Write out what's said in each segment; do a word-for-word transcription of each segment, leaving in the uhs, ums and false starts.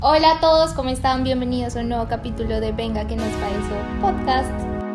Hola a todos, ¿cómo están? Bienvenidos a un nuevo capítulo de Venga que nos va eso podcast.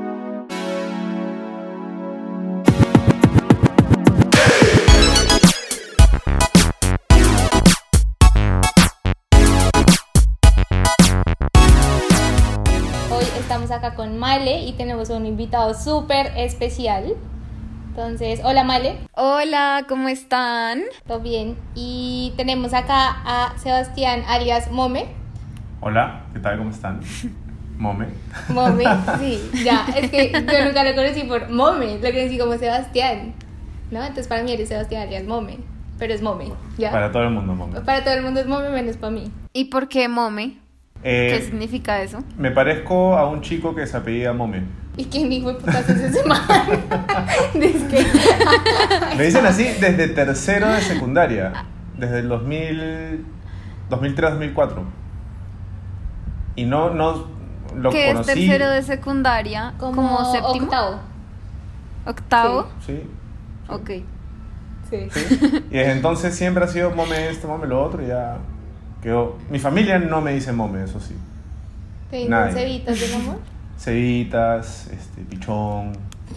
Hoy estamos acá con Male y tenemos un invitado súper especial. Entonces, hola Male. Hola, ¿cómo están? Todo bien. Y tenemos acá a Sebastián alias Mome. Hola, ¿qué tal? ¿Cómo están? Mome. Mome, sí, ya. Es que yo nunca lo conocí por Mome, lo conocí como Sebastián, ¿no? Entonces para mí eres Sebastián alias Mome, pero es Mome, ¿ya? Para todo el mundo, Mome. Para todo el mundo es Mome, menos para mí. ¿Y por qué Mome? Eh, ¿Qué significa eso? Me parezco a un chico que se apellida Mome. ¿Y quién hijo de putas es ese man? Es que... Me dicen así desde tercero de secundaria, desde el dos mil, dos mil tres, dos mil cuatro. Y no, no lo ¿Qué conocí. es tercero de secundaria? Como, ¿Como séptimo? octavo. ¿Octavo? Sí. Ok. Sí. Sí. Y desde entonces siempre ha sido Mome esto, Mome lo otro y ya quedó. Mi familia no me dice Mome, eso sí. ¿Te dicen Nadie. cebitas del amor? Cevitas, este, pichón.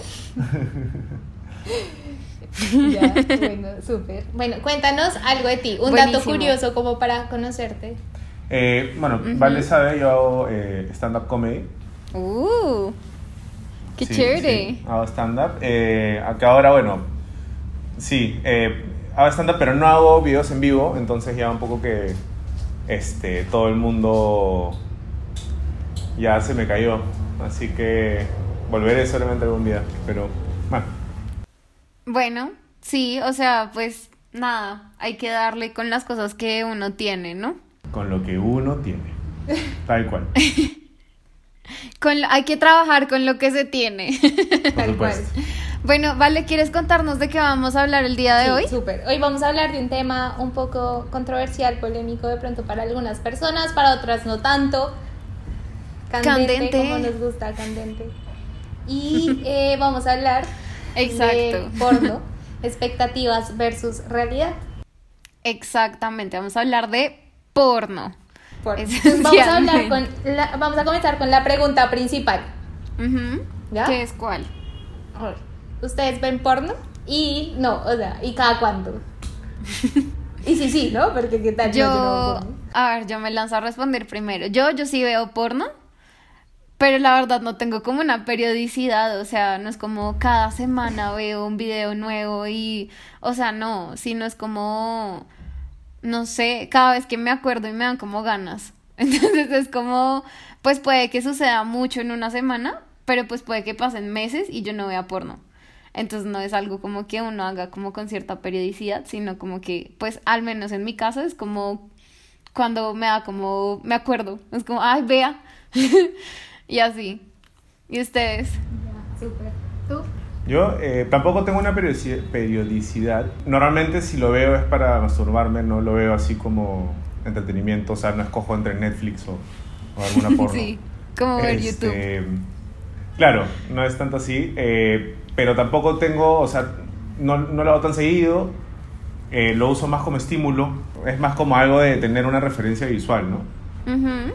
Ya, bueno, súper. Bueno, cuéntanos algo de ti, un Buenísimo. dato curioso como para conocerte. Eh, bueno, Ujú. Vale sabe, yo hago eh, stand-up comedy. ¡Uh! ¡Qué Sí, chévere! sí, hago stand-up. Eh, acá ahora, bueno, sí, eh, hago stand-up, pero no hago videos en vivo, entonces ya un poco que este, todo el mundo ya se me cayó. Así que volveré solamente algún día, pero bueno. Bueno, sí, o sea, pues nada, hay que darle con las cosas que uno tiene, ¿no? Con lo que uno tiene. Tal cual. Con, lo- hay que trabajar con lo que se tiene. Por Tal cual. supuesto. Bueno, Vale, ¿quieres contarnos de qué vamos a hablar el día de Sí, hoy? súper. Hoy vamos a hablar de un tema un poco controversial, polémico de pronto para algunas personas, para otras no tanto. Candente, Candente. como nos gusta, candente. Y eh, vamos a hablar Exacto. de porno, expectativas versus realidad. Exactamente, vamos a hablar de porno. Porno. Esencialmente. Vamos a hablar con la- vamos a comenzar con la pregunta principal. Ujú. ¿Ya? ¿Qué es cuál? A ver, ¿ustedes ven porno? Y no, o sea, ¿y cada cuánto? Y sí, sí, ¿no? Porque qué tal. Yo, no, yo no veo porno. a ver, yo me lanzo a responder primero. Yo, yo sí veo porno, pero la verdad no tengo como una periodicidad, o sea, no es como cada semana veo un video nuevo y, o sea, no, sino es como, no sé, cada vez que me acuerdo y me dan como ganas. Entonces es como, pues puede que suceda mucho en una semana, pero pues puede que pasen meses y yo no vea porno. Entonces no es algo como que uno haga como con cierta periodicidad, sino como que, pues al menos en mi caso es como cuando me da como, me acuerdo, es como, ay, vea, y así. ¿Y ustedes? Ya, súper. ¿Tú? Yo eh, tampoco tengo una periodici- periodicidad. Normalmente si lo veo es para masturbarme, no lo veo así como entretenimiento, o sea, no escojo entre Netflix o, o alguna porno. Sí, como ver Este, YouTube. Claro, no es tanto así, eh, pero tampoco tengo, o sea, no, no lo hago tan seguido, eh, lo uso más como estímulo, es más como algo de tener una referencia visual, ¿no? Ujú.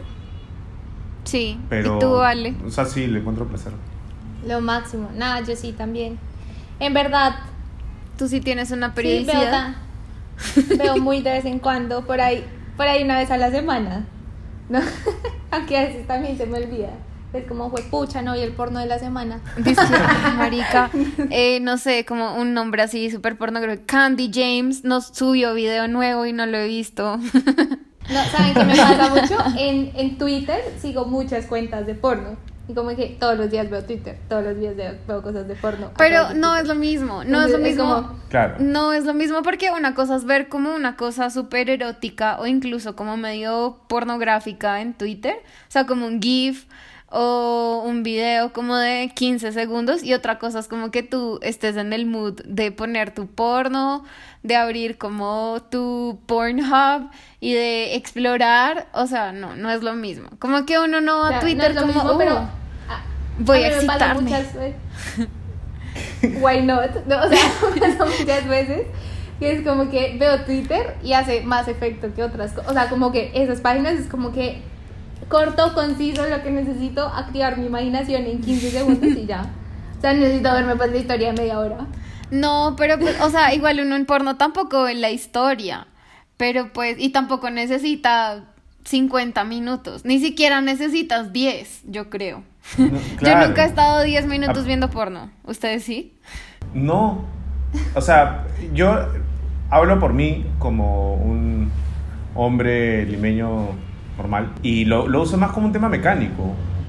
Sí, Pero, ¿y tú, Vale? O sea, sí, le encuentro placer. Lo máximo. Nada, yo sí también. En verdad, ¿Tú sí tienes una sí, veo, periodicidad? ta- veo muy de vez en cuando, por ahí, por ahí una vez a la semana. ¿No? Aunque a veces también se me olvida. Es como, fue pucha, no vi el porno de la semana. Dice, marica, eh, no sé, como un nombre así súper pornográfico. Candy James nos subió video nuevo y no lo he visto. No, ¿saben qué me pasa mucho? En, en Twitter sigo muchas cuentas de porno. Y como que todos los días veo Twitter, todos los días veo, veo cosas de porno. a Pero través de no Twitter. es lo mismo, no es lo Entonces, mismo. como- Claro. No es lo mismo porque una cosa es ver como una cosa súper erótica o incluso como medio pornográfica en Twitter, o sea, como un GIF o un video como de quince segundos, y otra cosa es como que tú estés en el mood de poner tu porno, de abrir como tu Pornhub y de explorar, o sea, no, no es lo mismo. Como que uno no va O sea, a Twitter no es lo como, mismo, pero "Uh, a- voy a a mí me pasa excitarme". muchas veces. Why not? No, o sea, me pasa muchas veces. que es como que veo Twitter y hace más efecto que otras cosas. O sea, como que esas páginas es como que corto, conciso, lo que necesito, activar mi imaginación en quince segundos y ya. O sea, necesito verme pues la historia de media hora. No, pero pues, o sea, igual uno en porno tampoco ve la historia, pero pues, y tampoco necesita cincuenta minutos, ni siquiera necesitas diez, yo creo. No, claro. Yo nunca he estado diez minutos Ah. viendo porno, ¿ustedes sí? No, o sea, yo hablo por mí como un hombre limeño normal y lo, lo uso más como un tema mecánico,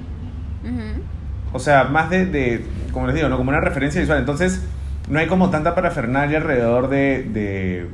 Ujú. o sea, más de, de, como les digo, ¿no? Como una referencia visual, entonces no hay como tanta parafernalia alrededor de, de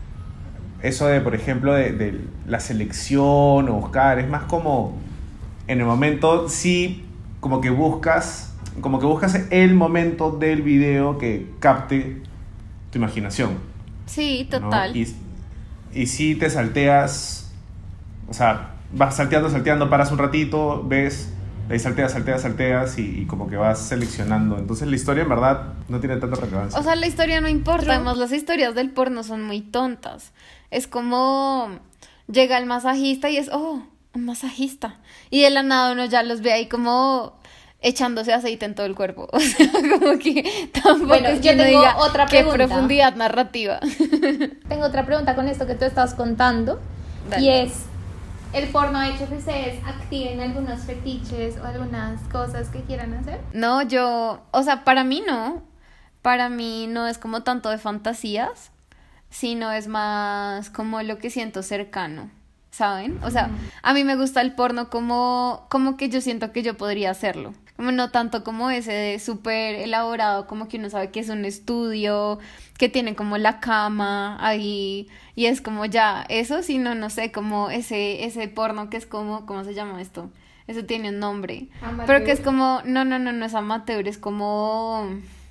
eso de, por ejemplo, de, de la selección o buscar, es más como en el momento, sí, como que buscas, como que buscas el momento del video que capte tu imaginación, Sí, ¿no? total. Y, y sí te salteas, o sea, vas salteando, salteando, paras un ratito, ves, ahí salteas, salteas, salteas y, y como que vas seleccionando. Entonces la historia en verdad no tiene tanta relevancia. O sea, la historia no importa, True. además las historias del porno son muy tontas. Es como llega el masajista y es, oh, un masajista. Y de la nada uno ya los ve ahí como echándose aceite en todo el cuerpo. O sea, como que tampoco Bueno, es que yo uno tengo diga, otra qué pregunta. profundidad narrativa. Tengo otra pregunta con esto que tú estás contando. Dale. Y es, ¿el porno ha hecho que ustedes activen algunos fetiches o algunas cosas que quieran hacer? No, yo, o sea, para mí no. Para mí no es como tanto de fantasías, sino es más como lo que siento cercano, ¿saben? O sea, a mí me gusta el porno como, como que yo siento que yo podría hacerlo. Como no tanto como ese de súper elaborado, como que uno sabe que es un estudio, que tiene como la cama ahí, y es como ya, eso, sino, no sé, como ese, ese porno que es como, ¿cómo se llama esto? Eso tiene un nombre. Amateur. Pero que es como, no, no, no, no es amateur, es como...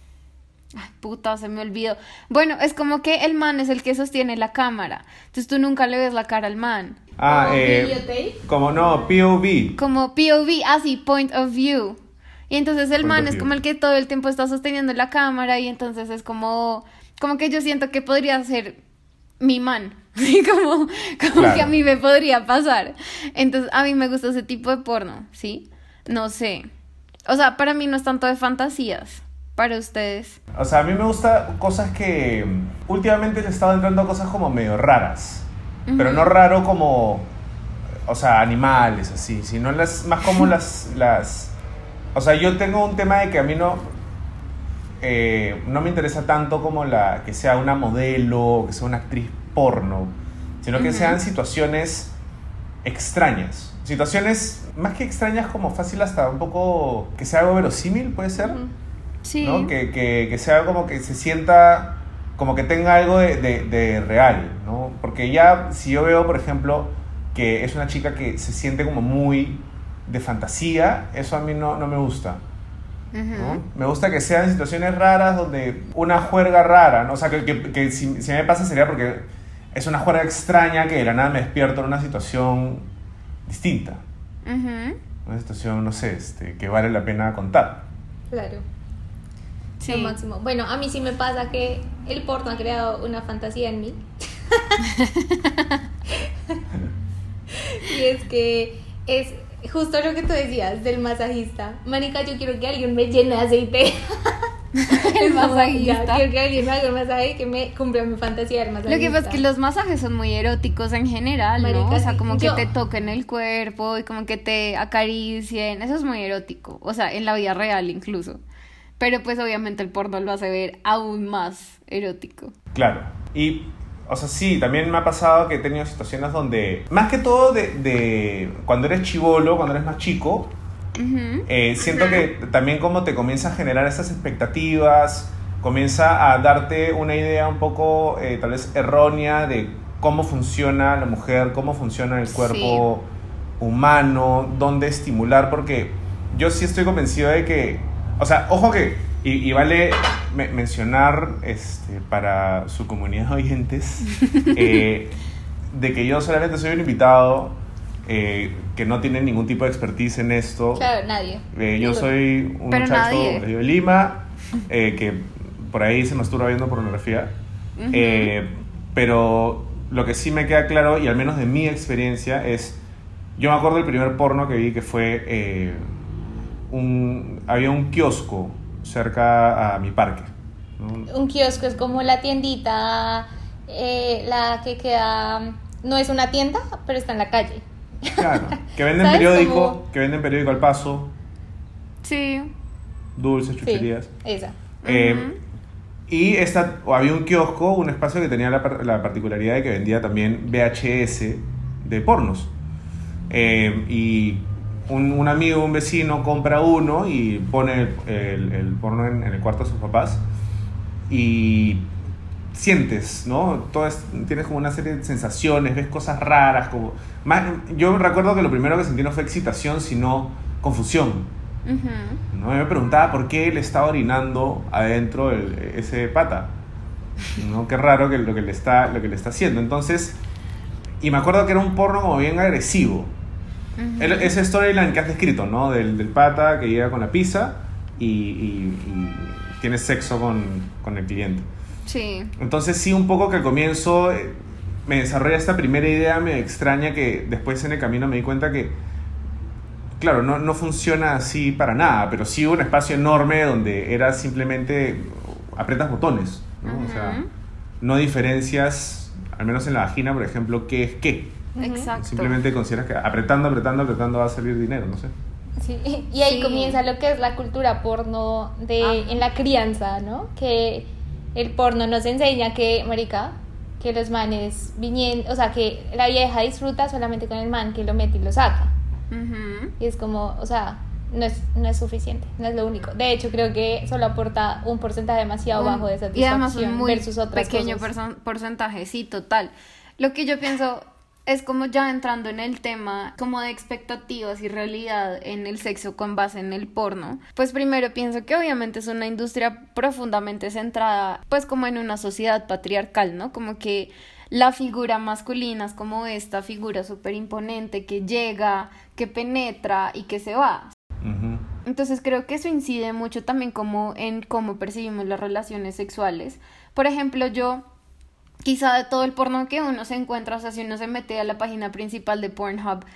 Ay, puta, se me olvidó. Bueno, es como que el man es el que sostiene la cámara. Entonces tú nunca le ves la cara al man. Ah, ¿Como eh, videotape? como no, P O V. Como P O V, así, point of view. Y entonces el Point man of es view. como el que todo el tiempo está sosteniendo la cámara y entonces es como, como que yo siento que podría ser mi man. Así como, como Claro. que a mí me podría pasar. Entonces a mí me gusta ese tipo de porno, ¿sí? No sé. O sea, para mí no es tanto de fantasías. Para ustedes. O sea, a mí me gusta cosas que mm, últimamente le he estado entrando a cosas como medio raras, Ujú. pero no raro como, o sea, animales así, sino las más como las, las, o sea, yo tengo un tema de que a mí no, eh, no me interesa tanto como la que sea una modelo, que sea una actriz porno, sino que Ujú. sean situaciones extrañas, situaciones más que extrañas como fácil hasta un poco que sea algo verosímil, puede ser. Ujú. Sí. ¿No? Que, que, que sea como que se sienta, como que tenga algo de, de, de real, ¿no? Porque ya, si yo veo, por ejemplo, que es una chica que se siente como muy de fantasía, eso a mí no, no me gusta, ¿no? Ujú. Me gusta que sean situaciones raras donde una juerga rara, ¿no? O sea, que, que, que si, si me pasa sería porque es una juerga extraña que de la nada me despierto en una situación distinta, Ujú. una situación, no sé, este, que vale la pena contar. Claro. Sí. Lo máximo. Bueno, a mí sí me pasa que el porno ha creado una fantasía en mí. Y es que es justo lo que tú decías del masajista. Marica, yo quiero que alguien me llene de aceite. El Es como, masajista. ya, quiero que alguien me haga un masaje y que me cumpla mi fantasía del masajista. Lo que pasa es que los masajes son muy eróticos en general, ¿no? Marica, O sea, sí. como que Yo- te toquen el cuerpo y como que te acaricien. Eso es muy erótico. O sea, en la vida real incluso. Pero pues obviamente el porno lo hace ver aún más erótico. Claro. Y, o sea, sí, también me ha pasado que he tenido situaciones donde, más que todo de, de cuando eres chibolo, cuando eres más chico, Ujú. eh, siento que también como te comienza a generar esas expectativas, comienza a darte una idea un poco eh, tal vez errónea de cómo funciona la mujer, cómo funciona el cuerpo humano, dónde estimular, porque yo sí estoy convencido de que, o sea, ojo que, y, y vale me- mencionar este, para su comunidad de oyentes, eh, de que yo solamente soy un invitado eh, que no tiene ningún tipo de expertise en esto. Claro, nadie. Eh, yo Ninguno. soy un Pero muchacho nadie. de Lima eh, que por ahí se masturba viendo pornografía. Ujú. Eh, pero lo que sí me queda claro, y al menos de mi experiencia, es... Yo me acuerdo del primer porno que vi que fue... eh, un, había un kiosco cerca a mi parque, ¿no? Un kiosco es como la tiendita, eh, la que queda, no es una tienda, pero está en la calle. Claro, que venden ¿Sabes? periódico, Como- que venden periódico al paso, Sí. dulces, Sí, chucherías. esa. Eh, Ujú. y esta, o había un kiosco, un espacio que tenía la, par- la particularidad de que vendía también V H S de pornos. Eh, y un, un amigo, un vecino compra uno y pone el, el- el porno en, en el cuarto de sus papás y sientes, ¿no? Todo es- tienes como una serie de sensaciones, ves cosas raras, como... Más, yo recuerdo que lo primero que sentí no fue excitación, sino confusión. Ujú. ¿No? Y me preguntaba por qué él estaba orinando adentro el- ese pata, ¿no? Qué raro que lo que le está, lo que le está haciendo. Entonces, y me acuerdo que era un porno como bien agresivo. Ujú. El- ese storyline que has descrito, ¿no? Del, del pata que llega con la pizza y, y- y tiene sexo con, con el cliente. Sí. Entonces sí, un poco que al comienzo eh, me desarrolla esta primera idea, me extraña que después en el camino me di cuenta que, claro, no, no funciona así para nada, pero sí hubo un espacio enorme donde era simplemente aprietas botones, ¿no? O sea, Ujú. no diferencias, al menos en la vagina, por ejemplo, qué es qué. Ujú. Exacto. Simplemente consideras que apretando, apretando, apretando va a salir dinero, no sé. Sí, y ahí Sí. comienza lo que es la cultura porno de, Ajá. en la crianza, ¿no? Que el porno nos enseña que, marica, que los manes vinieron, o sea, que la vieja disfruta solamente con el man que lo mete y lo saca. Ujú. Y es como, o sea, no es, no es suficiente, no es lo único. De hecho, creo que solo aporta un porcentaje demasiado Un- bajo de y además satisfacción un muy versus otras pequeño cosas. perso- porcentaje, sí, total. Lo que yo pienso es como ya entrando en el tema como de expectativas y realidad en el sexo con base en el porno, pues primero pienso que obviamente es una industria profundamente centrada pues como en una sociedad patriarcal, ¿no? Como que la figura masculina es como esta figura súper imponente que llega, que penetra y que se va. Ujú. Entonces creo que eso incide mucho también como en cómo percibimos las relaciones sexuales. Por ejemplo, yo, quizá de todo el porno que uno se encuentra, o sea, si uno se mete a la página principal de Pornhub,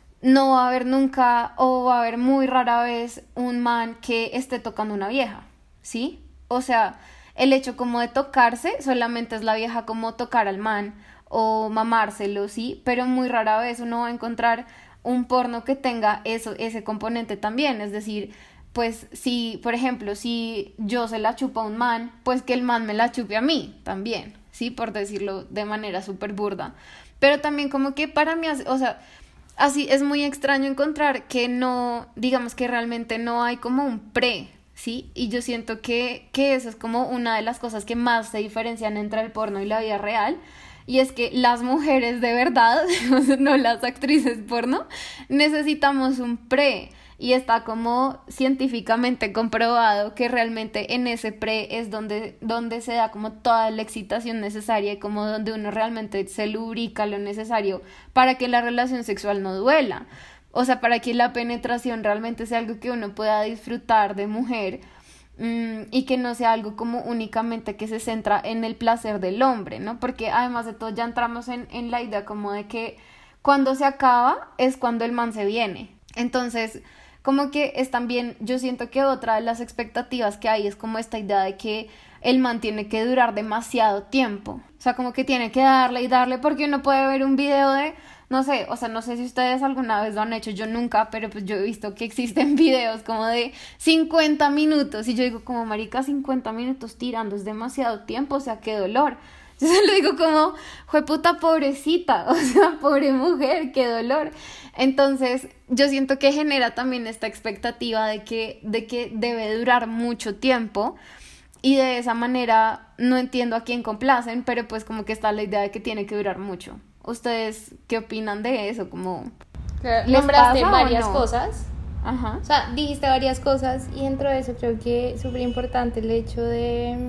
no va a haber nunca o va a haber muy rara vez un man que esté tocando una vieja, ¿sí? O sea, el hecho como de tocarse solamente es la vieja como tocar al man o mamárselo, ¿sí? Pero muy rara vez uno va a encontrar un porno que tenga eso, ese componente también, es decir, pues si, por ejemplo, si yo se la chupo a un man, pues que el man me la chupe a mí también, ¿sí? Por decirlo de manera súper burda. Pero también como que para mí, o sea, así es muy extraño encontrar que no, digamos que realmente no hay como un pre, ¿sí? Y yo siento que, que eso es como una de las cosas que más se diferencian entre el porno y la vida real. Y es que las mujeres de verdad, no las actrices porno, necesitamos un pre. Y está como científicamente comprobado que realmente en ese pre es donde, donde se da como toda la excitación necesaria y como donde uno realmente se lubrica lo necesario para que la relación sexual no duela. O sea, para que la penetración realmente sea algo que uno pueda disfrutar de mujer. Mm, y que no sea algo como únicamente que se centra en el placer del hombre, ¿no? Porque además de todo ya entramos en, en la idea como de que cuando se acaba es cuando el man se viene. Entonces, como que es también, yo siento que otra de las expectativas que hay es como esta idea de que el man tiene que durar demasiado tiempo. O sea, como que tiene que darle y darle porque uno puede ver un video de... No sé, o sea, no sé si ustedes alguna vez lo han hecho, yo nunca, pero pues yo he visto que existen videos como de cincuenta minutos y yo digo como, marica, cincuenta minutos tirando es demasiado tiempo, o sea, qué dolor. Yo se lo digo como, jueputa, pobrecita, o sea, pobre mujer, qué dolor. Entonces, yo siento que genera también esta expectativa de que, de que debe durar mucho tiempo y de esa manera no entiendo a quién complacen, pero pues como que está la idea de que tiene que durar mucho. ¿Ustedes qué opinan de eso? Como, Claro, ¿les nombraste pasa o varias no? cosas. ajá. O sea, dijiste varias cosas y dentro de eso creo que es súper importante el hecho de,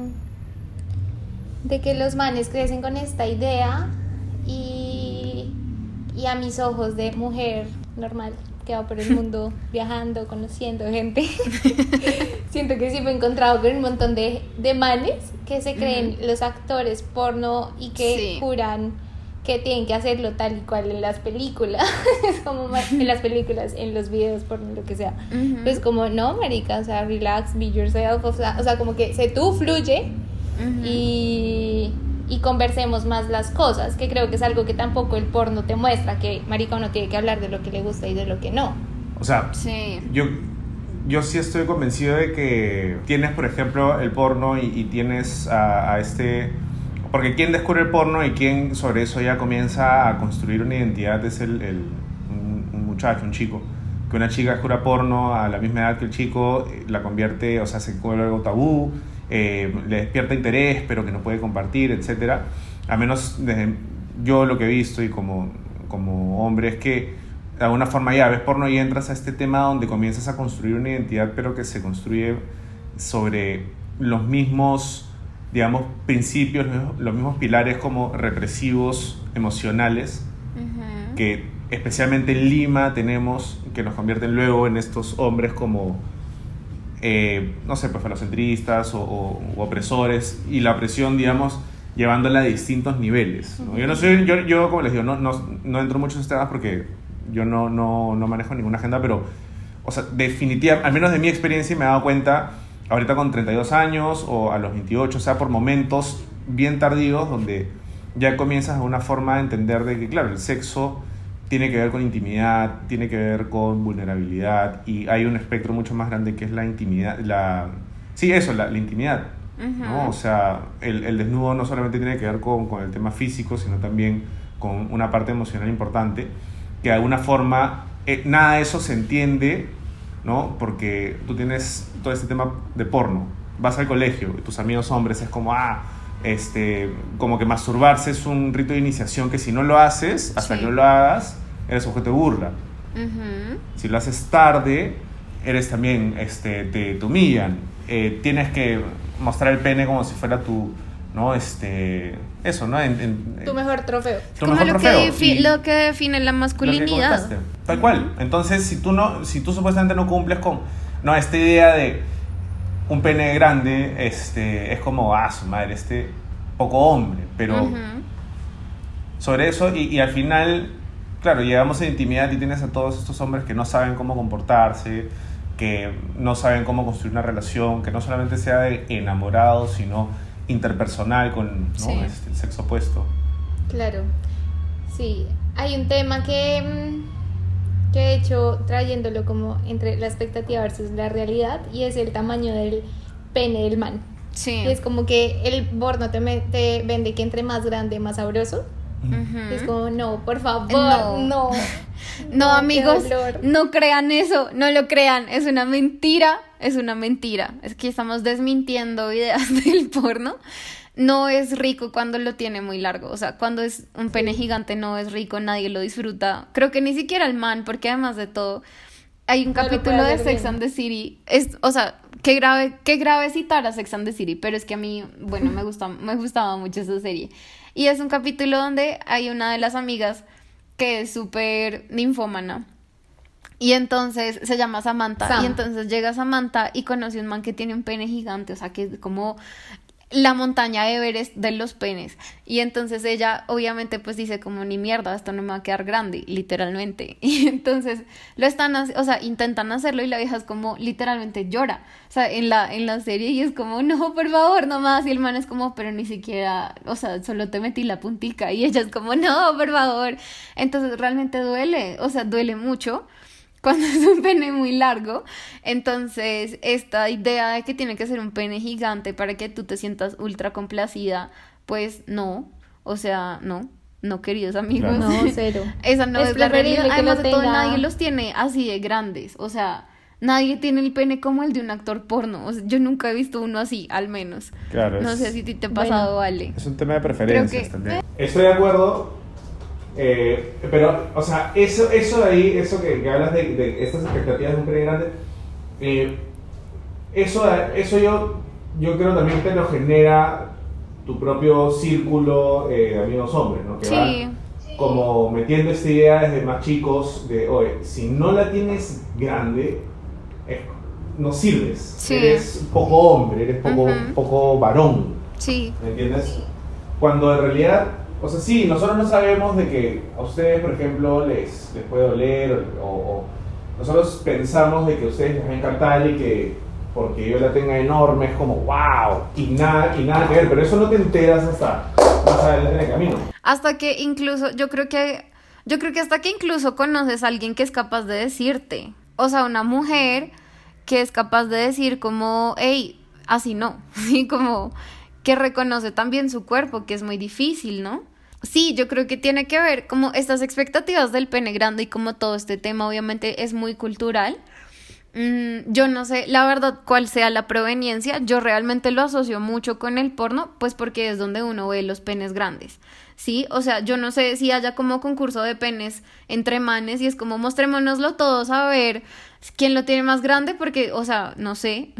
de que los manes crecen con esta idea y, y a mis ojos de mujer normal quedado por el mundo viajando, conociendo gente, siento que sí me he encontrado con un montón de, de manes que se creen uh-huh. los actores porno y que sí. juran que tienen que hacerlo tal y cual en las películas. Es como en las películas, en los videos porno, lo que sea. Uh-huh. Es como, no, marica, o sea, relax, be yourself, o sea, o sea como que se tú fluye uh-huh. y... y conversemos más las cosas, que creo que es algo que tampoco el porno te muestra, que marica uno tiene que hablar de lo que le gusta y de lo que no. O sea, sí. yo, yo sí estoy convencido de que tienes, por ejemplo, el porno y, y tienes a, a este... Porque quien descubre el porno y quien sobre eso ya comienza a construir una identidad es el, el un, un muchacho, un chico. Que una chica descubre porno a la misma edad que el chico, la convierte, o sea, se vuelve algo tabú, Eh, le despierta interés pero que no puede compartir, etcétera. A menos desde yo lo que he visto y como, como hombre es que de alguna forma ya ves porno y entras a este tema donde comienzas a construir una identidad pero que se construye sobre los mismos, digamos, principios, los mismos, los mismos pilares como represivos emocionales uh-huh. que especialmente en Lima tenemos, que nos convierten luego en estos hombres como Eh, no sé, pues falocentristas o, o, o opresores, y la opresión, digamos, llevándola a distintos niveles, ¿no? Yo no soy, yo, yo como les digo, no, no, no entro mucho en estos temas porque yo no, no, no manejo ninguna agenda, pero, o sea, definitivamente, al menos de mi experiencia me he dado cuenta, ahorita con treinta y dos años o a los veintiocho, o sea, por momentos bien tardíos donde ya comienzas de una forma a entender de que, claro, el sexo tiene que ver con intimidad, tiene que ver con vulnerabilidad, y hay un espectro mucho más grande que es la intimidad, la sí, eso, la, la intimidad, uh-huh. ¿no? O sea, el, el desnudo no solamente tiene que ver con, con el tema físico, sino también con una parte emocional importante, que de alguna forma eh, nada de eso se entiende, ¿no? Porque tú tienes todo este tema de porno, vas al colegio, y tus amigos hombres es como, ah, Este, como que masturbarse es un rito de iniciación que si no lo haces, hasta sí. que no lo hagas, eres objeto de burla. Uh-huh. Si lo haces tarde, eres también, este, te, te humillan. Eh, tienes que mostrar el pene como si fuera tu, ¿no? Este, eso, ¿no? En, en, tu mejor trofeo. Tu como mejor lo, trofeo. Que defi- y, lo que define la masculinidad. Tal cual. Entonces, si tú no, si tú supuestamente no cumples con, no, esta idea de un pene grande, este, es como, ah, su madre, este poco hombre, pero uh-huh. sobre eso, y, y al final, claro, llegamos a intimidad y tienes a todos estos hombres que no saben cómo comportarse, que no saben cómo construir una relación, que no solamente sea de enamorados, sino interpersonal con, ¿no? Sí. este, el sexo opuesto. Claro, sí, hay un tema que... que de hecho trayéndolo como entre la expectativa versus la realidad, y es el tamaño del pene del man. Sí. Y es como que el porno te, me, te vende que entre más grande, más sabroso. Uh-huh. Es como, no, por favor, no. No, no, no amigos, no crean eso, no lo crean, es una mentira, es una mentira. Es que estamos desmintiendo ideas del porno. No es rico cuando lo tiene muy largo, o sea, cuando es un pene gigante no es rico, nadie lo disfruta. Creo que ni siquiera el man, porque además de todo, hay un claro, capítulo de Sex bien. and the City, es, o sea, qué grave, qué grave citar a Sex and the City, pero es que a mí, bueno, me gusta, me gustaba mucho esa serie. Y es un capítulo donde hay una de las amigas que es súper ninfómana. Y entonces se llama Samantha, Sam. Y entonces llega Samantha y conoce un man que tiene un pene gigante, o sea, que es como la montaña Everest de los penes. Y entonces ella obviamente pues dice como, ni mierda, esto no me va a quedar grande, literalmente. Y entonces lo están, o sea, intentan hacerlo y la vieja es como, literalmente llora, o sea, en la, en la serie, y es como, no, por favor, no más. Y el man es como, pero ni siquiera, o sea, solo te metí la puntica. Y ella es como, no, por favor. Entonces realmente duele, o sea, duele mucho cuando es un pene muy largo. Entonces esta idea de que tiene que ser un pene gigante para que tú te sientas ultra complacida, pues no, o sea, no, no, queridos amigos, claro. No, cero. Esa no es, es la realidad. Además de todo, tenga... nadie los tiene así de grandes, o sea, nadie tiene el pene como el de un actor porno, o sea, yo nunca he visto uno así, al menos. Claro, no es... sé si te ha pasado, bueno, Ale. Es un tema de preferencias que... también. Estoy de acuerdo. Eh, pero, o sea, eso, eso de ahí, eso que, que hablas de, de estas expectativas de un pene grande, eh, eso, eso yo, yo creo también te lo genera tu propio círculo eh, de amigos hombres, ¿no? Que sí. van, como metiendo esta idea desde más chicos de, oye, si no la tienes grande, eh, no sirves, sí. eres poco hombre, eres poco, uh-huh. poco varón, sí. ¿me entiendes? Cuando en realidad, o sea, sí, nosotros no sabemos de que a ustedes, por ejemplo, les, les puede doler, o, o nosotros pensamos de que a ustedes les va a encantar y que porque yo la tenga enorme es como wow, y nada, y nada que ver, pero eso no te enteras hasta más adelante en el camino. Hasta que incluso, yo creo que, yo creo que hasta que incluso conoces a alguien que es capaz de decirte, o sea, una mujer que es capaz de decir como, hey, así no, ¿sí? Como que reconoce también su cuerpo, que es muy difícil, ¿no? Sí, yo creo que tiene que ver como estas expectativas del pene grande y como todo este tema obviamente es muy cultural. Mm, yo no sé, la verdad, cuál sea la proveniencia. Yo realmente lo asocio mucho con el porno, pues porque es donde uno ve los penes grandes, ¿sí? O sea, yo no sé si haya como concurso de penes entre manes y es como mostrémonoslo todos a ver quién lo tiene más grande, porque, o sea, no sé,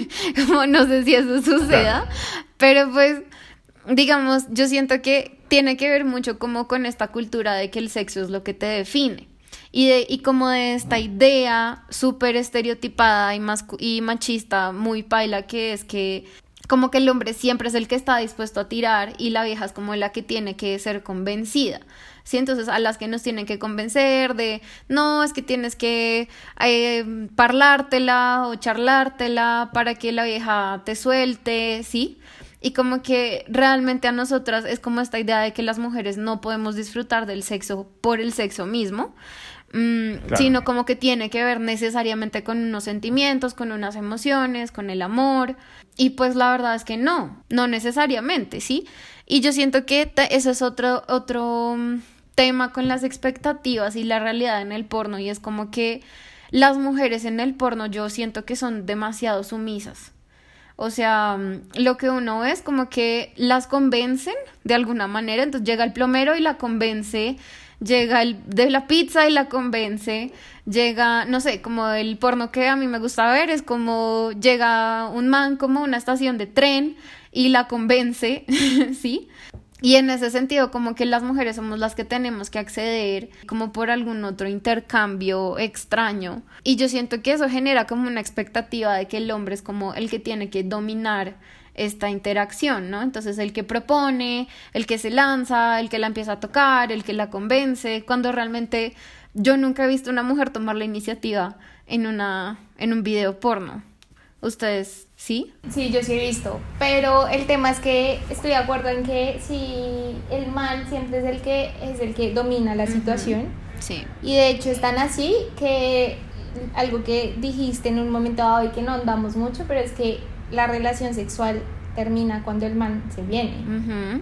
como no sé si eso suceda, pero pues, digamos, yo siento que tiene que ver mucho como con esta cultura de que el sexo es lo que te define. Y, de, y como de esta idea súper estereotipada y, mascu- y machista, muy paila, que es que como que el hombre siempre es el que está dispuesto a tirar y la vieja es como la que tiene que ser convencida, ¿sí? Entonces a las que nos tienen que convencer de, no, es que tienes que eh, parlartela o charlártela para que la vieja te suelte, ¿sí? Y como que realmente a nosotras es como esta idea de que las mujeres no podemos disfrutar del sexo por el sexo mismo, Mm, claro. sino como que tiene que ver necesariamente con unos sentimientos, con unas emociones, con el amor, y pues la verdad es que no, no necesariamente, ¿sí? Y yo siento que te, eso es otro, otro um, tema con las expectativas y la realidad en el porno, y es como que las mujeres en el porno yo siento que son demasiado sumisas. O sea, lo que uno ve es como que las convencen de alguna manera, entonces llega el plomero y la convence, llega el de la pizza y la convence, llega, no sé, como el porno que a mí me gusta ver es como llega un man como a una estación de tren y la convence, ¿sí? Y en ese sentido como que las mujeres somos las que tenemos que acceder como por algún otro intercambio extraño, y yo siento que eso genera como una expectativa de que el hombre es como el que tiene que dominar esta interacción, ¿no? Entonces el que propone, el que se lanza, el que la empieza a tocar, el que la convence, cuando realmente yo nunca he visto una mujer tomar la iniciativa en una en un video porno. ¿Ustedes sí? Sí, yo sí he visto, pero el tema es que estoy de acuerdo en que si el man siempre es el que es el que domina la situación. Uh-huh. Sí. Y de hecho es tan así que algo que dijiste en un momento dado y que no andamos mucho, pero es que la relación sexual termina cuando el man se viene. Uh-huh.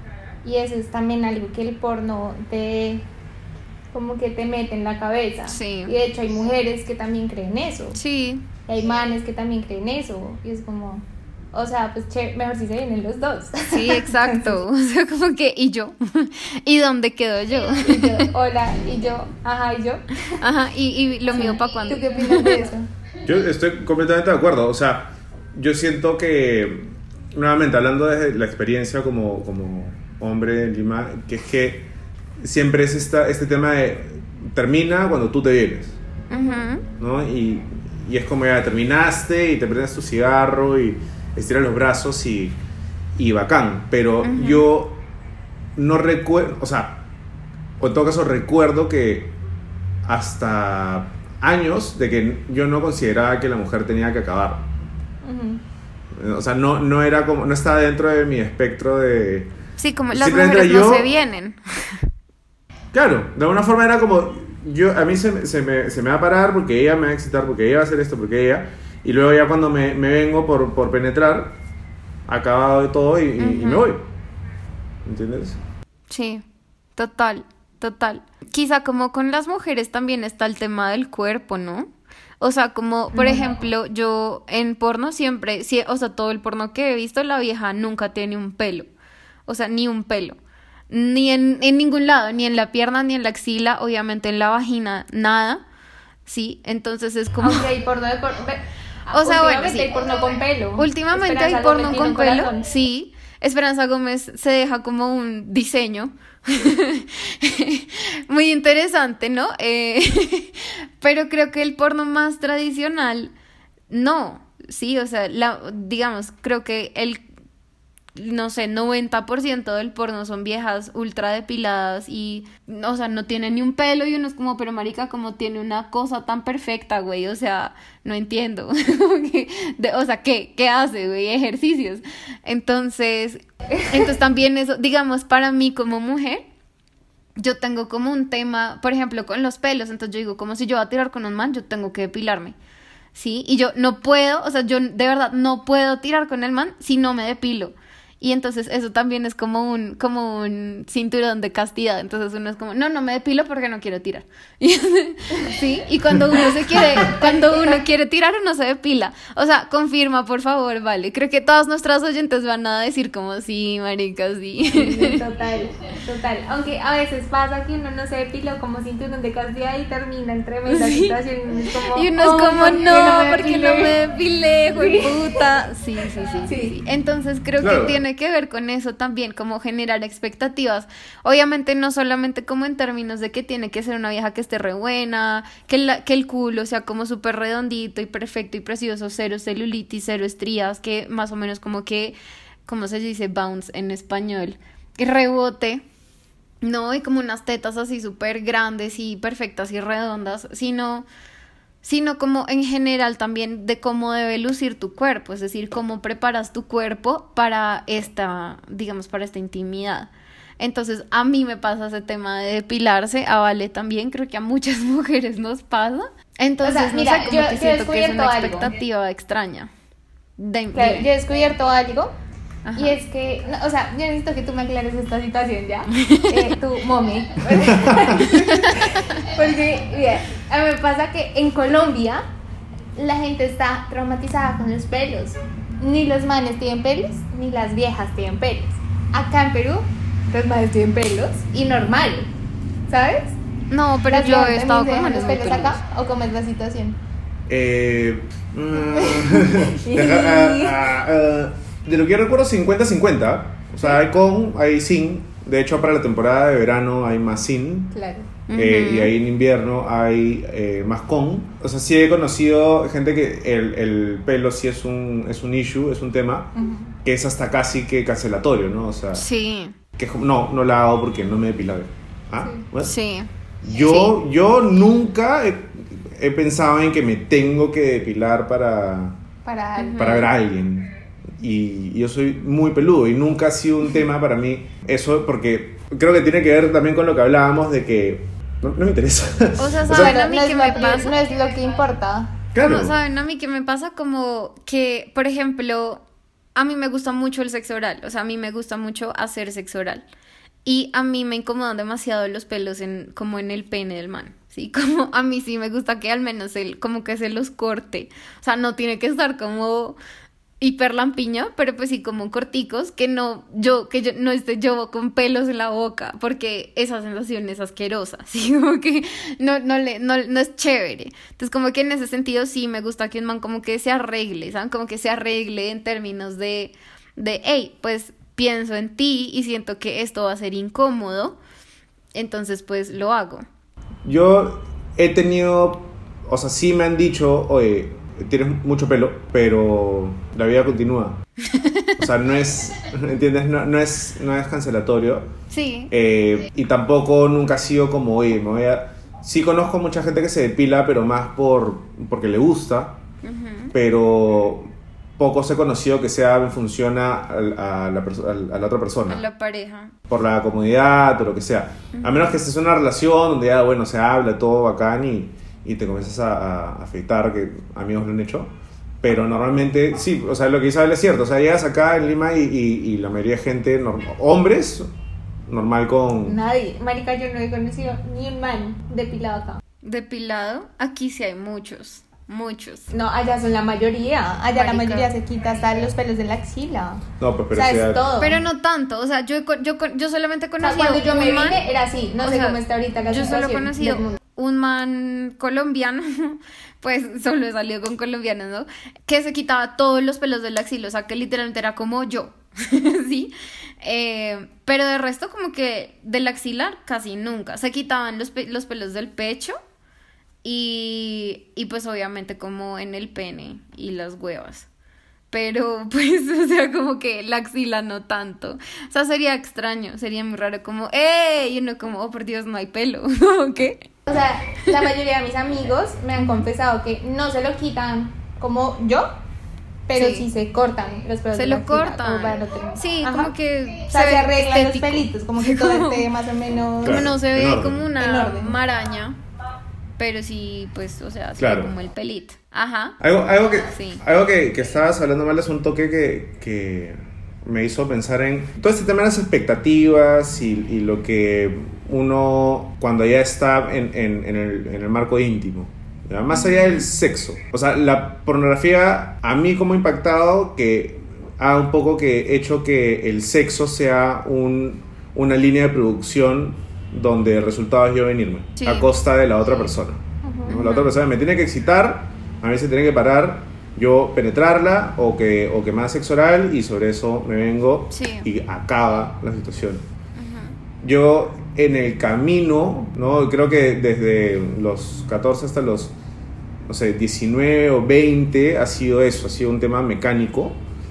Y eso es también algo que el porno te como que te mete en la cabeza. Sí. Y de hecho hay mujeres que también creen eso. Sí. Y hay manes que también creen eso. Y es como, o sea, pues che, mejor si se vienen los dos. Sí, exacto. O sea, como que, ¿y yo? ¿Y dónde quedo yo? Y yo, hola, y yo, ajá, y yo. Ajá, y, y lo mío, ¿para cuándo? ¿Tú qué opinas de eso? Yo estoy completamente de acuerdo. O sea, yo siento que, nuevamente, hablando de la experiencia como, como hombre en Lima, que es que siempre es esta, este tema de termina cuando tú te vienes, uh-huh. ¿no? Y, y es como ya terminaste y te prendes tu cigarro y estiras los brazos y, y bacán. Pero uh-huh. yo no recuerdo, o sea, o en todo caso recuerdo que hasta años de que yo no consideraba que la mujer tenía que acabar. Uh-huh. O sea, no, no era como, no estaba dentro de mi espectro de... Sí, como las mujeres yo, no se vienen. Claro, de alguna forma era como, yo, a mí se, se, me, se me va a parar porque ella me va a excitar, porque ella va a hacer esto, porque ella, y luego ya cuando me, me vengo por, por penetrar, acabado de todo y, uh-huh. y, y me voy. ¿Entiendes? Sí, total, total. Quizá como con las mujeres también está el tema del cuerpo, ¿no? O sea, como, por ejemplo, yo en porno siempre, sí, o sea, todo el porno que he visto, la vieja nunca tiene un pelo. O sea, ni un pelo. Ni en, en ningún lado, ni en la pierna, ni en la axila, obviamente en la vagina, nada. Sí, entonces es como... Aunque hay porno de porno... O sea, bueno, sí. Últimamente hay porno con pelo. Últimamente hay porno con pelo, sí. Esperanza Gómez se deja como un diseño muy interesante, ¿no? Eh, pero creo que el porno más tradicional, no, sí, o sea, la, digamos, creo que el, no sé, noventa por ciento del porno son viejas ultra depiladas y, o sea, no tienen ni un pelo y uno es como, pero marica, como tiene una cosa tan perfecta, güey, o sea, no entiendo, de, o sea, ¿qué, qué hace, güey? Ejercicios. Entonces, entonces también eso, digamos, para mí como mujer, yo tengo como un tema, por ejemplo, con los pelos, entonces yo digo, como si yo voy a tirar con un man, yo tengo que depilarme, ¿sí? Y yo no puedo, o sea, yo de verdad no puedo tirar con el man si no me depilo. Y entonces eso también es como un, como un cinturón de castidad. Entonces uno es como, no, no me depilo porque no quiero tirar. Y, sí, y cuando uno se quiere, cuando uno quiere tirar, uno se depila. O sea, confirma, por favor, vale. Creo que todas nuestras oyentes van a decir como, sí, marica, sí. Sí, total, total. Aunque a veces pasa que uno no se depiló como cinturón de castidad y termina en tremenda Sí. situación. Y uno es como, Y uno es oh, como, ¿por qué no, me porque no me depilé, güey, puta. Sí, sí, sí, sí, Sí. sí. Entonces creo Claro. que tiene que ver con eso también, como generar expectativas. Obviamente no solamente como en términos de que tiene que ser una vieja que esté re buena, que, la, que el culo sea como súper redondito y perfecto y precioso, cero celulitis, cero estrías, que más o menos como que, ¿cómo se dice? Bounce en español. Y rebote. No, y como unas tetas así súper grandes y perfectas y redondas, sino, sino como en general también de cómo debe lucir tu cuerpo, es decir, cómo preparas tu cuerpo para esta, digamos, para esta intimidad. Entonces, a mí me pasa ese tema de depilarse, a Vale también, creo que a muchas mujeres nos pasa. Entonces, O sea, no mira, sé, como yo- que yo he siento que es una descubierto algo. expectativa extraña. De, Claro, de- yo he descubierto algo. Ajá. Y es que, no, o sea, yo necesito que tú me aclares esta situación ya. Eh, tu mommy. Porque, mira, a mí me pasa que en Colombia la gente está traumatizada con los pelos. Ni los manes tienen pelos, ni las viejas tienen pelos. Acá en Perú, los manes tienen pelos y normal, ¿sabes? No, pero ¿Las yo viejas he estado también con se dejan manes los muy pelos peludos. acá? ¿O cómo es la situación? Eh, mm, deja- ah, ah, ah, de lo que yo recuerdo, cincuenta cincuenta. O sea, hay con, hay sin. De hecho, para la temporada de verano hay más sin. Claro. Eh, Ujú. y ahí en invierno hay eh, más con. O sea, sí he conocido gente que el, el pelo sí es un, es un issue, es un tema, Ujú. que es hasta casi que cancelatorio, ¿no? O sea, Sí, que es como, no, no la hago porque no me he depilado. ¿Ah? Sí. ¿What? sí. Yo, yo nunca he, he pensado en que me tengo que depilar para, Para Ujú. para ver a alguien. Y yo soy muy peludo y nunca ha sido un tema para mí eso, porque creo que tiene que ver también con lo que hablábamos de que no, no me interesa. O sea, O ¿saben sea, a mí no, qué es me lo que- pasa? no es lo que importa. Claro. Como, ¿saben a mí qué me pasa? Como que, por ejemplo, a mí me gusta mucho el sexo oral, o sea, a mí me gusta mucho hacer sexo oral. Y a mí me incomodan demasiado los pelos en, como en el pene del man, ¿sí? Como a mí sí me gusta que al menos él, como que se los corte. O sea, no tiene que estar como hiper lampiño, pero pues sí como corticos, que no, yo, que yo no esté yo con pelos en la boca, porque esa sensación es asquerosa, ¿sí? Como que no, no, le, no, no es chévere. Entonces como que en ese sentido sí me gusta que un man como que se arregle, ¿saben? Como que se arregle en términos de, de, hey, pues pienso en ti y siento que esto va a ser incómodo, entonces pues lo hago. Yo he tenido, o sea, sí me han dicho, oye, tienes mucho pelo, pero la vida continúa. O sea, no es, ¿entiendes? No, no es, no es cancelatorio. Sí. Eh, y tampoco nunca ha sido como, oye, me voy a... Sí conozco mucha gente que se depila, pero más por porque le gusta, Ujú. pero pocos he conocido que sea en función a, a, la, perso- a la otra persona. A la pareja. Por la comodidad o lo que sea. A menos que estés en una relación donde ya, bueno, se habla todo bacán y, y te comienzas a, a afeitar, que amigos lo han hecho. Pero normalmente, sí, o sea, lo que Isabel es cierto. O sea, llegas acá en Lima y, y, y la mayoría de gente, norm- hombres, normal con... Nadie. Marica, yo no he conocido ni un man depilado acá. Depilado, aquí sí hay muchos, muchos. No, allá son la mayoría. Allá la Marica. mayoría se quita hasta los pelos de la axila. No, pues, O pero sea, sea- es todo. Pero no tanto, o sea, yo, he co- yo, co- yo solamente he O sea, conocido cuando yo me un man, vine era así. No o sé sea, cómo está ahorita la yo solo he situación conocido del mundo. un man colombiano, pues solo he salido con colombianos, ¿no? Que se quitaba todos los pelos de la axila, o sea, que literalmente era como yo, ¿sí? Eh, pero de resto como que del axilar casi nunca. Se quitaban los, pe- los pelos del pecho y, y pues obviamente como en el pene y las huevas. Pero pues, o sea, como que la axila no tanto. O sea, sería extraño, sería muy raro como, ¡ey! Y uno como, oh, por Dios, no hay pelo, ¿o qué? O sea, la mayoría de mis amigos me han confesado que no se lo quitan como yo, pero sí, Sí. sí se cortan los pelos Se de la lo axila, cortan. como para no tener- Sí, Ajá. como que O sea, se ve arreglan estético. los pelitos, como que todo esté más o menos... Claro. Como no se en ve orden. como En una orden. maraña, pero sí, pues, o sea, se Claro. ve como el pelito. Ajá. Algo, algo, que, Sí. algo que, que estabas hablando mal es un toque que, que me hizo pensar en todo este tema de las expectativas y, y lo que uno cuando ya está en, en, en, el, en el marco íntimo, ¿ya? Más allá del sexo. O sea, la pornografía a mí como ha impactado que ha un poco que hecho que el sexo sea un, una línea de producción donde el resultado es yo venirme Sí. a costa de la otra persona. ¿no? La otra persona me tiene que excitar, a mí se tiene que parar, yo penetrarla o que, o que me haga sexo oral y sobre eso me vengo Sí. y acaba la situación. Yo en el camino, ¿no? Creo que desde los catorce hasta los, no sé, diecinueve o veinte ha sido eso, ha sido un tema mecánico.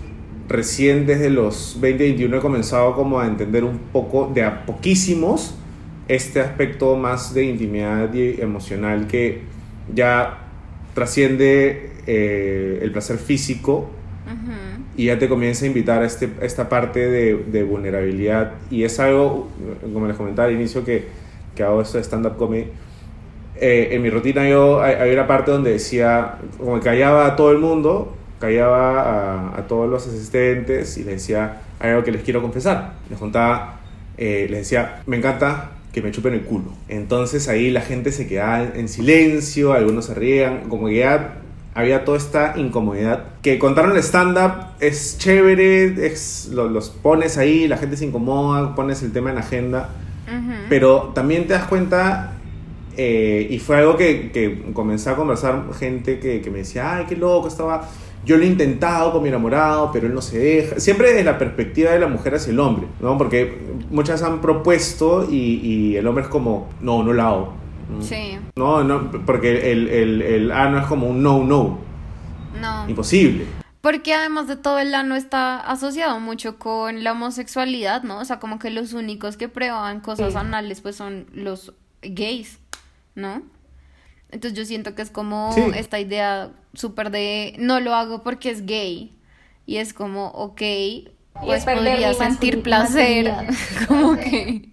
Recién desde los veinte, veintiuno he comenzado como a entender un poco, de a poquísimos, este aspecto más de intimidad y emocional que ya trasciende eh, el placer físico Ujú. y ya te comienza a invitar a, este, a esta parte de, de vulnerabilidad. Y es algo, como les comentaba al inicio, que, que hago esto de stand-up comedy. Eh, en mi rutina yo hay- había una parte donde decía, como que callaba a todo el mundo, callaba a, a todos los asistentes y les decía, hay algo que les quiero confesar. Les contaba, eh, les decía, me encanta que me chupen el culo. Entonces ahí la gente se quedaba en silencio, algunos se rían, como que ya había toda esta incomodidad. Que contaron el stand-up es chévere, es, lo- los pones ahí, la gente se incomoda, pones el tema en agenda, Ujú. pero también te das cuenta, eh, y fue algo que, que comencé a conversar gente que, que me decía, ay, qué loco, estaba... Yo lo he intentado con mi enamorado, pero él no se deja. Siempre desde la perspectiva de la mujer hacia el hombre, ¿no? Porque muchas han propuesto y, y el hombre es como, no, no la hago. Sí. No, no, porque el, el, el ano es como un no, no. No. Imposible. Porque además de todo el ano está asociado mucho con la homosexualidad, ¿no? O sea, como que los únicos que prueban cosas Sí. anales pues son los gays, ¿no? Entonces yo siento que es como Sí. esta idea súper de no lo hago porque es gay. Y es como, ok, pues es perder podría mi sentir masculin- placer. masculinidad. Como que...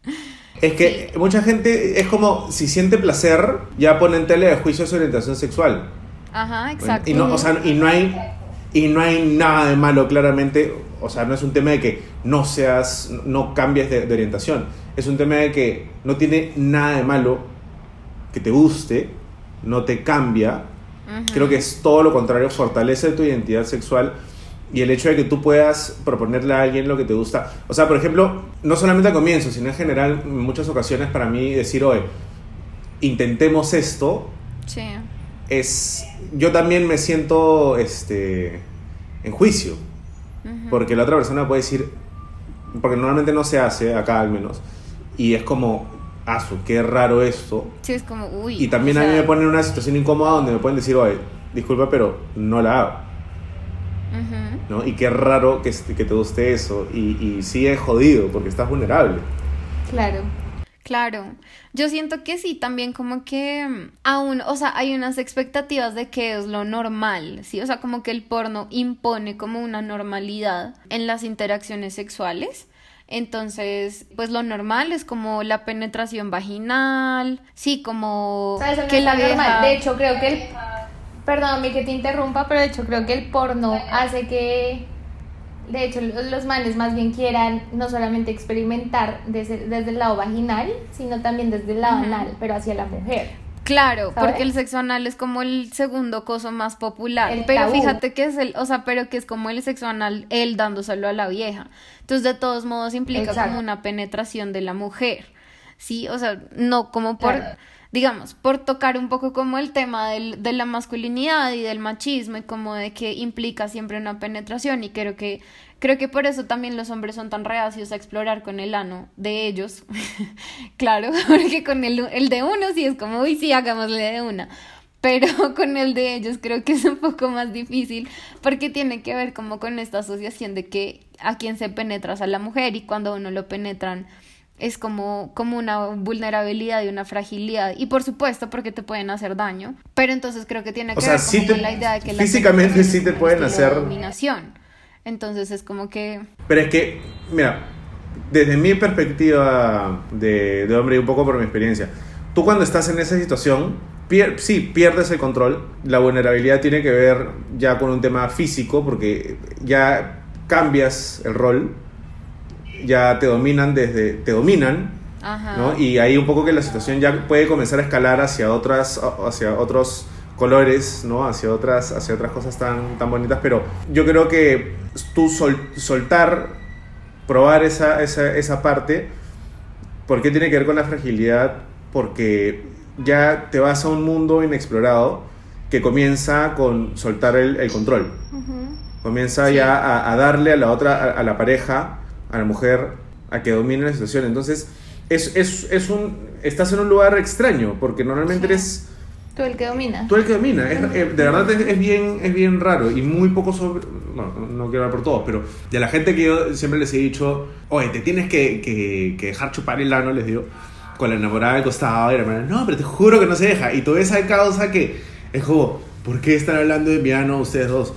Es que mucha gente es como, si siente placer, ya pone en tela de juicio su orientación sexual. Ajá, exacto. Y no, o sea, y no hay y no hay nada de malo, claramente. O sea, no es un tema de que no seas, no cambies de, de orientación. Es un tema de que no tiene nada de malo que te guste, no te cambia. Ujú. Creo que es todo lo contrario, fortalece tu identidad sexual y el hecho de que tú puedas proponerle a alguien lo que te gusta. O sea, por ejemplo, no solamente al comienzo, sino en general, en muchas ocasiones para mí decir, oye, intentemos esto, Sí. es... Yo también me siento este, en juicio, Ujú. porque la otra persona puede decir, porque normalmente no se hace, acá al menos, y es como, asu, qué raro esto. Sí, es como, uy. Y también o a mí sea, me ponen en una situación incómoda donde me pueden decir, oye, disculpa, pero no la hago, ujú. ¿no? Y qué raro que, que te guste eso, y, y sí es jodido, porque estás vulnerable. Claro. Claro, yo siento que sí, también como que mm, aún, o sea, hay unas expectativas de que es lo normal, ¿sí? O sea, como que el porno impone como una normalidad en las interacciones sexuales. Entonces, pues lo normal es como la penetración vaginal, sí, como O sea, eso no que es la tan vieja... normal. De hecho, creo que el... Perdóname que te interrumpa, pero de hecho creo que el porno hace que... De hecho, los los manes más bien quieran no solamente experimentar desde, desde el lado vaginal, sino también desde el lado Ujú. anal, pero hacia la mujer. Claro, ¿Sabes? porque el sexo anal es como el segundo coso más popular, El pero tabú. fíjate que es el, o sea, pero que es como el sexo anal, él dándoselo a la vieja. Entonces, de todos modos implica Exacto. como una penetración de la mujer, ¿sí? O sea, no como por, Claro. digamos, por tocar un poco como el tema del, de la masculinidad y del machismo y como de que implica siempre una penetración, y creo que creo que por eso también los hombres son tan reacios a explorar con el ano de ellos. Claro, porque con el, el de uno sí es como, uy, sí, hagámosle de una. Pero con el de ellos creo que es un poco más difícil porque tiene que ver como con esta asociación de que a quien se penetra es a la mujer, y cuando a uno lo penetran es como, como una vulnerabilidad y una fragilidad, y por supuesto porque te pueden hacer daño, pero entonces creo que tiene que o sea, ver sí como te, con la idea de que físicamente la sí te pueden hacer dominación. Entonces es como que... Pero es que, mira, desde mi perspectiva de, de hombre y un poco por mi experiencia, tú cuando estás en esa situación, pier- sí, pierdes el control. La vulnerabilidad tiene que ver ya con un tema físico, porque ya cambias el rol, ya te dominan desde, te dominan, Ajá. ¿no? Y ahí un poco que la situación ya puede comenzar a escalar hacia otras, hacia otros colores, ¿no? Hacia otras, hacia otras cosas tan, tan bonitas, pero yo creo que tú sol, soltar, probar esa, esa, esa parte, ¿por qué tiene que ver con la fragilidad? Porque ya te vas a un mundo inexplorado que comienza con soltar el, el control. Uh-huh. Comienza Sí. ya a, a darle a la otra, a, a la pareja, a la mujer, a que domine la situación. Entonces, es, es, es un, estás en un lugar extraño, porque normalmente Sí. eres Tú el que domina. tú el que domina. Es, eh, de verdad es, es, bien, es bien raro y muy poco sobre... Bueno, no quiero hablar por todos, pero de la gente que yo siempre les he dicho, oye, te tienes que, que, que dejar chupar el ano, les digo, con la enamorada al costado, y la hermana, no, pero te juro que no se deja. Y toda esa causa que es como, ¿por qué están hablando de mi ano ustedes dos?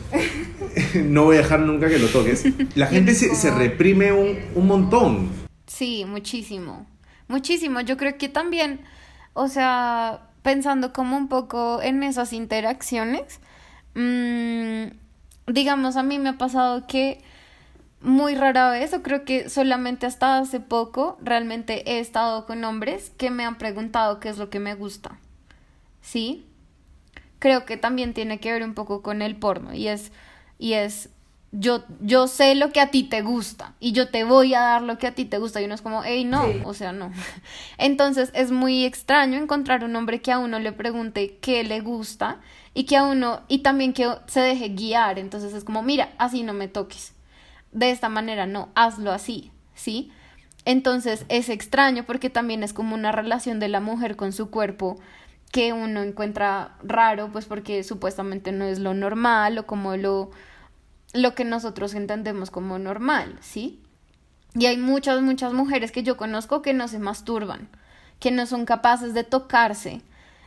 No voy a dejar nunca que lo toques. La gente se, se reprime un, un montón. Sí, muchísimo, muchísimo. Yo creo que también, o sea, pensando como un poco en esas interacciones, mmm, digamos, a mí me ha pasado que muy rara vez, o creo que solamente hasta hace poco, realmente he estado con hombres que me han preguntado qué es lo que me gusta, ¿sí? Creo que también tiene que ver un poco con el porno, y es, y es, yo, yo sé lo que a ti te gusta, y yo te voy a dar lo que a ti te gusta, y uno es como, hey, no, Sí. o sea, no. Entonces es muy extraño encontrar un hombre que a uno le pregunte qué le gusta, y que a uno, y también que se deje guiar. Entonces es como, mira, así no me toques, de esta manera no, hazlo así, ¿sí? Entonces es extraño porque también es como una relación de la mujer con su cuerpo que uno encuentra raro, pues porque supuestamente no es lo normal o como lo, lo que nosotros entendemos como normal, ¿sí? Y hay muchas, muchas mujeres que yo conozco que no se masturban, que no son capaces de tocarse,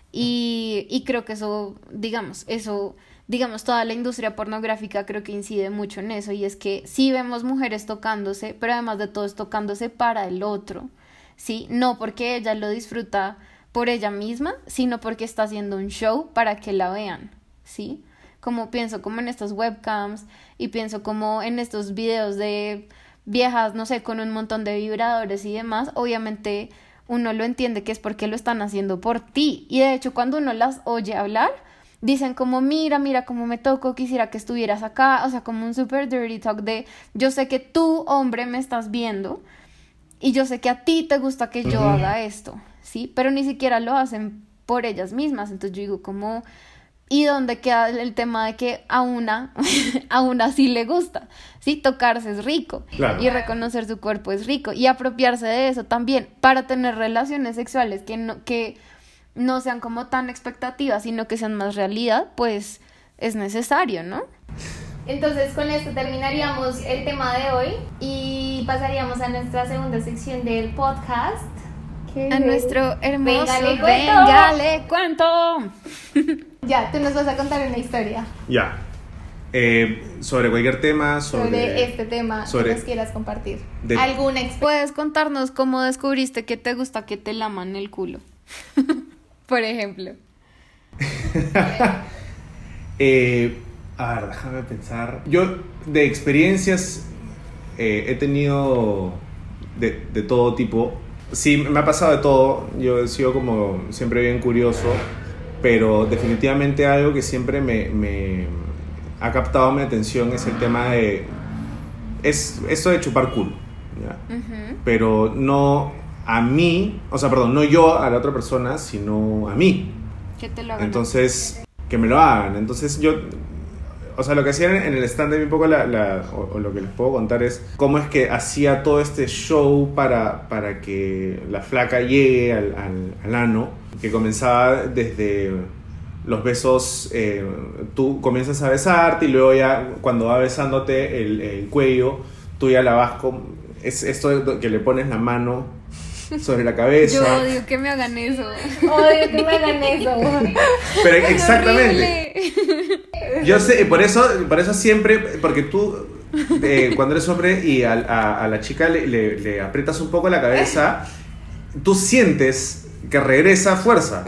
y, y creo que eso, digamos, eso, digamos, toda la industria pornográfica creo que incide mucho en eso, y es que sí vemos mujeres tocándose, pero además de todo es tocándose para el otro, ¿sí? No porque ella lo disfruta por ella misma, sino porque está haciendo un show para que la vean, ¿sí? Como pienso como en estas webcams, y pienso como en estos videos de viejas, no sé, con un montón de vibradores y demás. Obviamente uno lo entiende que es porque lo están haciendo por ti, y de hecho cuando uno las oye hablar, dicen como, mira, mira cómo me toco, quisiera que estuvieras acá, o sea, como un super dirty talk de, yo sé que tú, hombre, me estás viendo, y yo sé que a ti te gusta que yo Ujú. haga esto, ¿sí? Pero ni siquiera lo hacen por ellas mismas. Entonces yo digo como, ¿y dónde queda el tema de que a una, a una sí le gusta? ¿Sí? Tocarse es rico. Claro. Y reconocer su cuerpo es rico. Y apropiarse de eso también para tener relaciones sexuales que no, que no sean como tan expectativas, sino que sean más realidad, pues es necesario, ¿no? Entonces con esto terminaríamos el tema de hoy y pasaríamos a nuestra segunda sección del podcast. que A es- nuestro hermoso Véngale, cuento. Véngale, cuento. Ya, tú nos vas a contar una historia Ya. Eh, sobre cualquier tema, sobre... sobre, este tema sobre- que nos quieras compartir. de- ¿Alguna experiencia? ¿Puedes contarnos cómo descubriste que te gusta que te laman el culo? Por ejemplo. Eh, a ver, déjame pensar. Yo, de experiencias, eh, he tenido de, de todo tipo. Sí, me ha pasado de todo. Yo he sido como siempre bien curioso, pero definitivamente algo que siempre me, me ha captado mi atención es el tema de... Es esto de chupar culo, ¿ya? Ujú. Pero no a mí, o sea, perdón, no yo a la otra persona, sino a mí. Que te lo hagan. Entonces, que me lo hagan. Entonces yo, o sea, lo que hacían en el stand-up un poco, la, la, o, o lo que les puedo contar es cómo es que hacía todo este show para, para que la flaca llegue al, al, al ano, que comenzaba desde los besos, eh, tú comienzas a besarte y luego ya cuando va besándote el, el cuello, tú ya la vas con, es esto que le pones la mano sobre la cabeza. Yo odio que me hagan eso. Odio que me hagan eso. Pero exactamente. Yo sé, por eso, por eso siempre, porque tú eh, cuando eres hombre y a, a, a la chica le, le, le aprietas un poco la cabeza, tú sientes que regresa fuerza.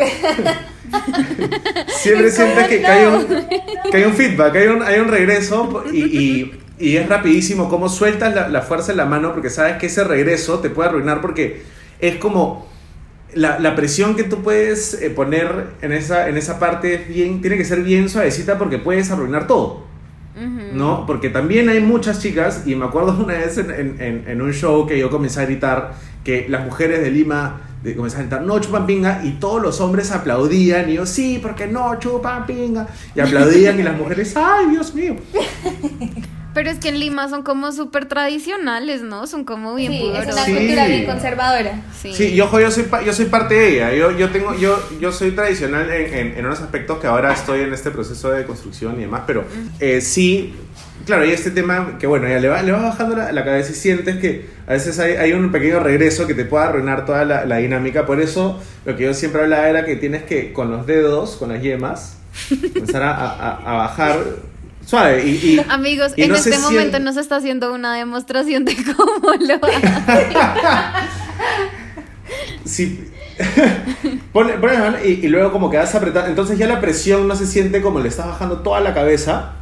Siempre sientes que, que, hay un, que hay un feedback, hay un, hay un regreso y, y, y es rapidísimo cómo sueltas la, la fuerza en la mano porque sabes que ese regreso te puede arruinar porque es como la, la presión que tú puedes eh, poner en esa, en esa parte es bien, tiene que ser bien suavecita porque puedes arruinar todo, uh-huh. ¿no? Porque también hay muchas chicas, y me acuerdo una vez en, en, en un show que yo comencé a gritar que las mujeres de Lima de, comenzaron a gritar no chupan pinga y todos los hombres aplaudían y yo sí, porque no chupan pinga y aplaudían y las mujeres ay Dios mío. Pero es que en Lima son como súper tradicionales, ¿no? Son como bien sí, pudorosos. es una Sí. cultura bien conservadora. Sí, Sí, yo, yo, soy, yo soy parte de ella. Yo, yo, tengo, yo, yo soy tradicional en, en, en unos aspectos que ahora estoy en este proceso de construcción y demás, pero eh, sí, claro, hay este tema que, bueno, ya le va, le va bajando la, la cabeza y sientes que a veces hay, hay un pequeño regreso que te puede arruinar toda la, la dinámica. Por eso, lo que yo siempre hablaba era que tienes que, con los dedos, con las yemas, empezar a, a, a bajar suave. Y, y, amigos, y en no este se momento sien- nos está haciendo una demostración de cómo lo hace. Sí. Pon, pon la mano y, y luego como que vas a apretar. Entonces ya la presión no se siente como le estás bajando toda la cabeza,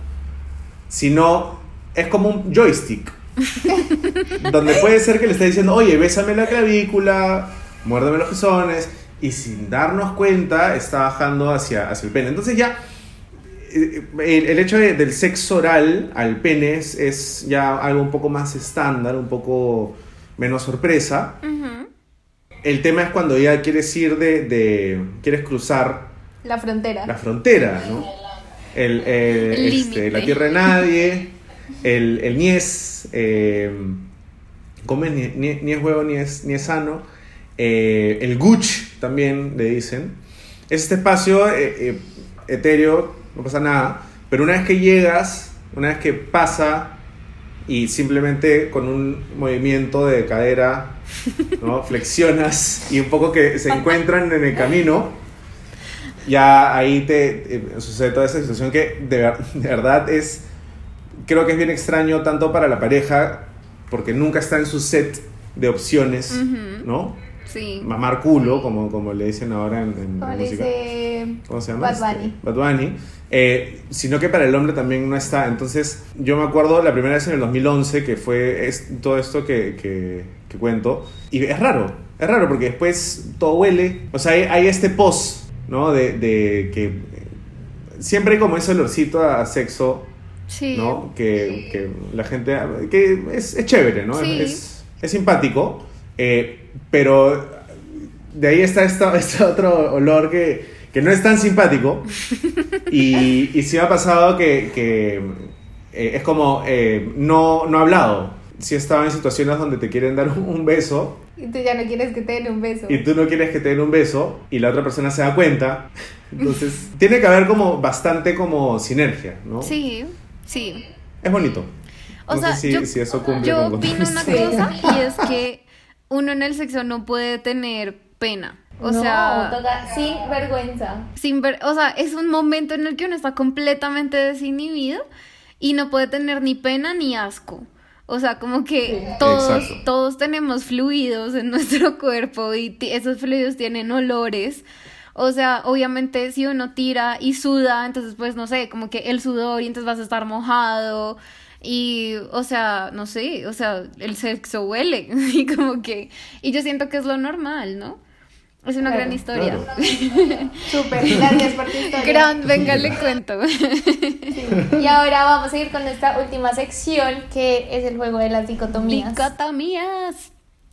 sino es como un joystick. Donde puede ser que le esté diciendo, oye, bésame la clavícula, muérdeme los pezones, y sin darnos cuenta está bajando hacia, hacia el pene. Entonces ya el, el hecho de, del sexo oral al pene es, es ya algo un poco más estándar, un poco menos sorpresa. Uh-huh. El tema es cuando ya quieres ir de, de quieres cruzar La frontera. la frontera, ¿no? El, eh, El este, límite. la tierra de nadie, el, el ni es, eh, ¿cómo es? Ni, ni, ni es huevo ni es, ni es sano, eh, el guch también le dicen. Es este espacio eh, eh, etéreo, no pasa nada, pero una vez que llegas, una vez que pasa y simplemente con un movimiento de cadera, ¿no? Flexionas y un poco que se encuentran en el camino, ya ahí te eh, sucede toda esa situación que de, ver- de verdad es, creo que es bien extraño tanto para la pareja porque nunca está en su set de opciones, Ujú. ¿no? Sí. Mamar culo, como, como le dicen ahora en, en la ¿Cómo le música. dice? ¿Cómo se llama? Bad Bunny. Este, Bad Bunny. Eh, sino que para el hombre también no está. Entonces, yo me acuerdo la primera vez en el dos mil once que fue es, todo esto que, que, que cuento. Y es raro, es raro porque después todo huele. O sea, hay, hay este post, ¿no? De, de que siempre hay como ese olorcito a sexo, Sí. ¿no? Que, que la gente. Que es, es chévere, ¿no? Sí. Es, es simpático. Eh, pero de ahí está esta, este otro olor que, que no es tan simpático. Y, y sí me ha pasado que, que eh, es como eh, no, no hablado. Sí he estado en situaciones donde te quieren dar un, un beso Y tú ya no quieres que te den un beso. y tú no quieres que te den un beso y la otra persona se da cuenta. Entonces tiene que haber como bastante como sinergia, ¿no? Sí, sí. Es bonito. O No sea, sé si, yo, si eso cumple yo con opino una Sí. cosa y es que uno en el sexo no puede tener pena. O no, sea, toca sin vergüenza. sin ver, o sea, es un momento en el que uno está completamente desinhibido y no puede tener ni pena ni asco. O sea, como que Sí. todos, Exacto. todos tenemos fluidos en nuestro cuerpo y ti- esos fluidos tienen olores. O sea, obviamente si uno tira y suda, entonces pues no sé, como que el sudor y entonces vas a estar mojado y, o sea, no sé, o sea, el sexo huele y como que, y yo siento que es lo normal, ¿no? Es una Claro, gran historia. claro. Súper, gracias por tu historia. Gran, venga, le cuento. Sí. Y ahora vamos a ir con nuestra última sección, que es el juego de las dicotomías. Dicotomías.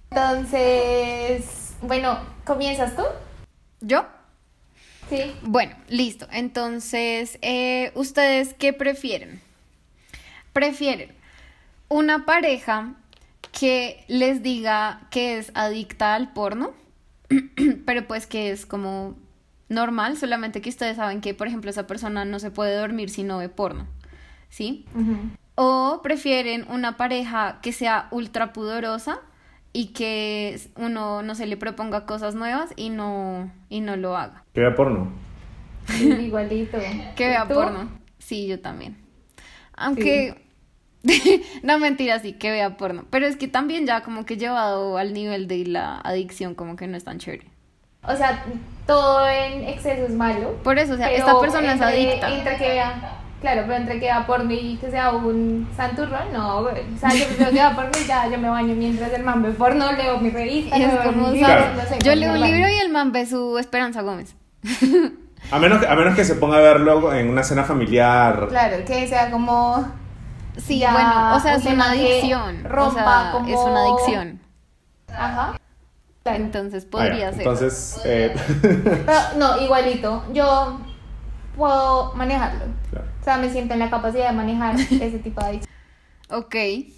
Entonces, bueno, ¿comienzas tú? ¿Yo? Sí. Bueno, listo. Entonces, eh, ¿ustedes qué prefieren? ¿Prefieren una pareja que les diga que es adicta al porno, pero pues que es como normal, solamente que ustedes saben que, por ejemplo, esa persona no se puede dormir si no ve porno, ¿sí? Uh-huh. O prefieren una pareja que sea ultra pudorosa y que uno no se le proponga cosas nuevas y no, y no lo haga. Que vea porno. Sí, igualito. Que vea ¿Tú? porno. Sí, yo también. Aunque... No, mentira, sí, que vea porno. Pero es que también ya como que llevado al nivel de la adicción como que no es tan chévere. O sea, todo en exceso es malo. Por eso, o sea, pero esta persona entre, es adicta. Entre que vea, claro, pero entre que vea porno y que sea un santurrón, no, güey. O sea, yo prefiero que vea porno y ya yo me baño mientras el man ve porno, leo mi revista. Y es leo como, mi o sea, libro, no sé, yo con leo mi un libro hermano. y el man ve su Esperanza Gómez. A menos, que, a menos que se ponga a verlo en una cena familiar. Claro, que sea como... Sí, ya bueno, o sea, un es una tema que adicción. rompa o sea, como- es una adicción. Ajá. Claro. Entonces Ah, podría ya. ser. Entonces, eh, Pero, no, igualito. Yo puedo manejarlo. claro. O sea, me siento en la capacidad de manejar ese tipo de adicción. Ok.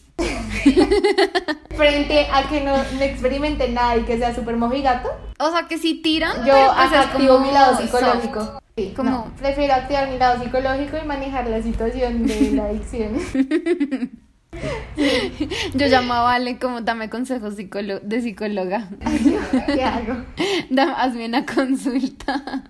Frente a que no, no experimente nada y que sea súper mojigato, O sea, que si tiran, yo pero pues es activo como mi lado soft. psicológico. Sí, Como- no, prefiero activar mi lado psicológico y manejar la situación de la adicción. Yo llamo a Vale como dame consejos psicolo- de psicóloga. Ay, ¿qué hago? Dame, hazme una consulta.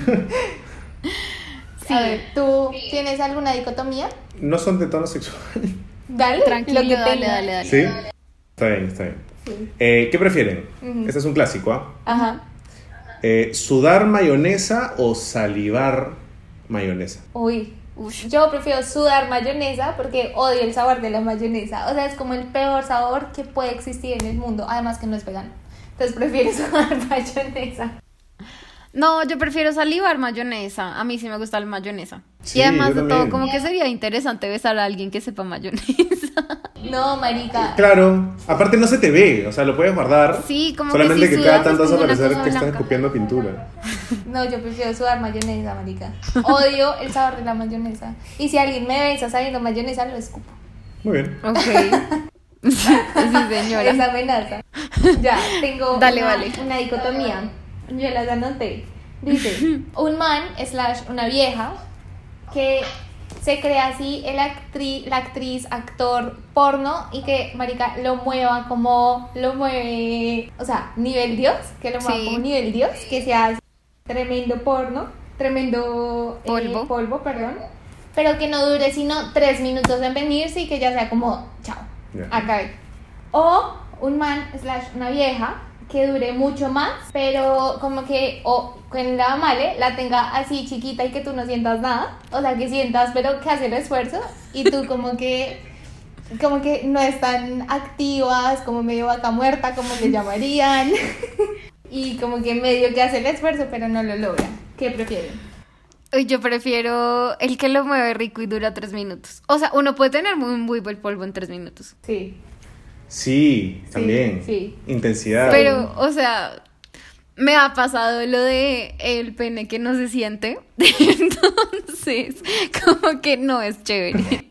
Sí, A ver, ¿tú tienes alguna dicotomía? No son de tono sexual. Dale, tranquilo, lo que dale, tengas. dale, dale. ¿Sí? Está bien, está bien. Sí. Eh, ¿Qué prefieren? Ujú. Este es un clásico, ¿ah? Ajá. Eh, ¿Sudar mayonesa o salivar mayonesa? Uy, Ush. yo prefiero sudar mayonesa porque odio el sabor de la mayonesa. O sea, es como el peor sabor que puede existir en el mundo. Además que no es vegano. Entonces prefiero sudar mayonesa. No, yo prefiero salivar mayonesa. A mí sí me gusta la mayonesa. Sí, y además yo de también. todo, como que sería interesante besar a alguien que sepa mayonesa. No, marica. Claro, aparte no se te ve, o sea, lo puedes guardar. Sí, como que solamente si que cada sudas tanto es vas a como una parecer cosa que estás blanca. escupiendo pintura. No, yo prefiero sudar mayonesa, marica. Odio el sabor de la mayonesa. Y si alguien me besa sabiendo mayonesa, lo escupo. Muy bien. Ok. Sí, señora. Es amenaza. Ya, tengo Dale, una, vale. una dicotomía. Yo las anoté. Dice, un man slash una vieja que se crea así el actriz, la actriz, actor porno y que, marica, lo mueva como lo mueve, o sea, nivel Dios, que lo mueva Sí. como nivel Dios, que sea tremendo porno, tremendo eh, Polvo. polvo, perdón, pero que no dure sino tres minutos en venirse y que ya sea como, chao, Ya. acabe. O un man slash una vieja que dure mucho más, pero como que, o con la male la tenga así chiquita y que tú no sientas nada, o sea, que sientas, pero que hace el esfuerzo y tú como que, como que no están activas, como medio vaca muerta, como le llamarían, y como que medio que hace el esfuerzo, pero no lo logra. ¿Qué prefieren? Uy, yo prefiero el que lo mueve rico y dura tres minutos. O sea, uno puede tener muy, muy buen polvo en tres minutos. Sí. Sí, también. sí. Intensidad. Pero, o sea, me ha pasado lo de el pene que no se siente. Entonces, como que no es chévere.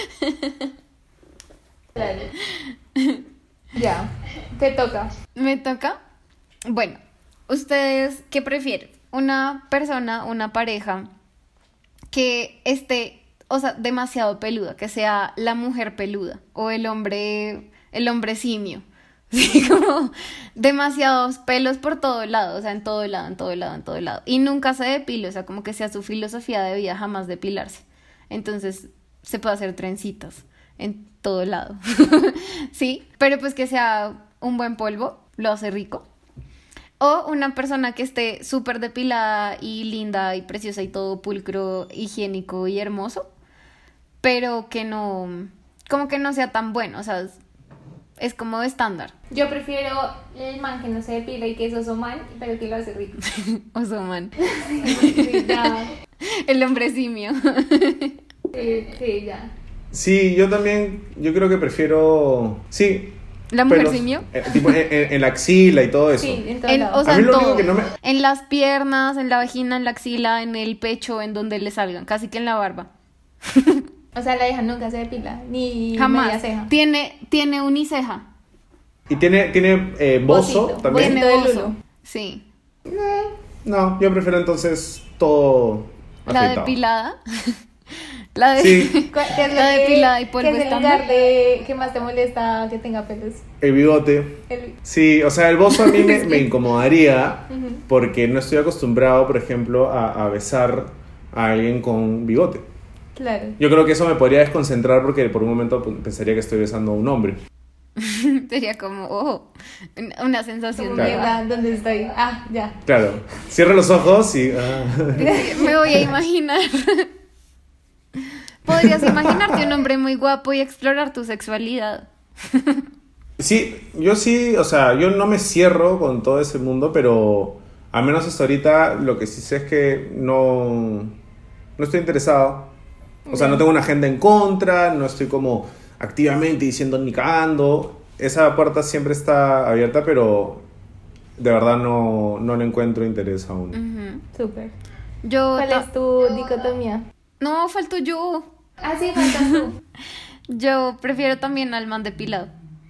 Claro. Ya, te toca. ¿Me toca? Bueno, ¿ustedes qué prefieren? Una persona, una pareja que esté, o sea, demasiado peluda, que sea la mujer peluda o el hombre, el hombre simio. Sí, como demasiados pelos por todo lado, o sea, en todo lado, en todo lado, en todo lado. Y nunca se depile, o sea, como que sea su filosofía de vida jamás depilarse. Entonces, se puede hacer trencitas en todo lado. Sí, pero pues que sea un buen polvo, lo hace rico. O una persona que esté súper depilada y linda y preciosa y todo pulcro, higiénico y hermoso, pero que no, como que no sea tan bueno, o sea, es, es como estándar. Yo prefiero el man que no se depila y que es oso man, pero que lo hace rico. Oso man. Sí, ya. El hombre simio. Sí, sí, ya. Sí, yo también, yo creo que prefiero, sí, ¿La mujer pelos, simio? eh, tipo en, en- en la axila y todo eso. Sí, en todos En, lados. o sea, A mí en lo único todo. que no me- En las piernas, en la vagina, en la axila, en el pecho, en donde le salgan, casi que en la barba. O sea, la vieja nunca se depila, ni media Jamás. ceja. Tiene, tiene uniceja. Y tiene, tiene eh, bozo Bocito, también. Tiene Bocito de bozo. Lulu. Sí. No, yo prefiero entonces todo La afeitado. depilada. La de... Sí, ¿Cu- ¿Qué es lo La que- depilada y polvo ¿Qué es el estándar? lugar de que más te molesta que tenga pelos? el bigote. El- Sí, o sea, el bozo a mí me, me incomodaría porque no estoy acostumbrado, por ejemplo, a, a besar a alguien con bigote. Claro. Yo creo que eso me podría desconcentrar porque por un momento pues, pensaría que estoy besando a un hombre. Sería como, oh, una sensación Como, Claro. nueva. mierda, ¿dónde estoy? Ah, ya. Claro, cierra los ojos y... ah. Me voy a imaginar. Podrías imaginarte un hombre muy guapo y explorar tu sexualidad. Sí, yo sí, o sea, yo no me cierro con todo ese mundo, pero al menos hasta ahorita lo que sí sé es que no, no estoy interesado. O sea, no tengo una agenda en contra, no estoy como activamente diciendo ni cagando. Esa puerta siempre está abierta, pero de verdad no, no le encuentro interés aún. Ujú. Súper. Yo ¿Cuál ta- es tu dicotomía? No, falto yo. Ah, sí, faltas tú. Yo prefiero también al man depilado.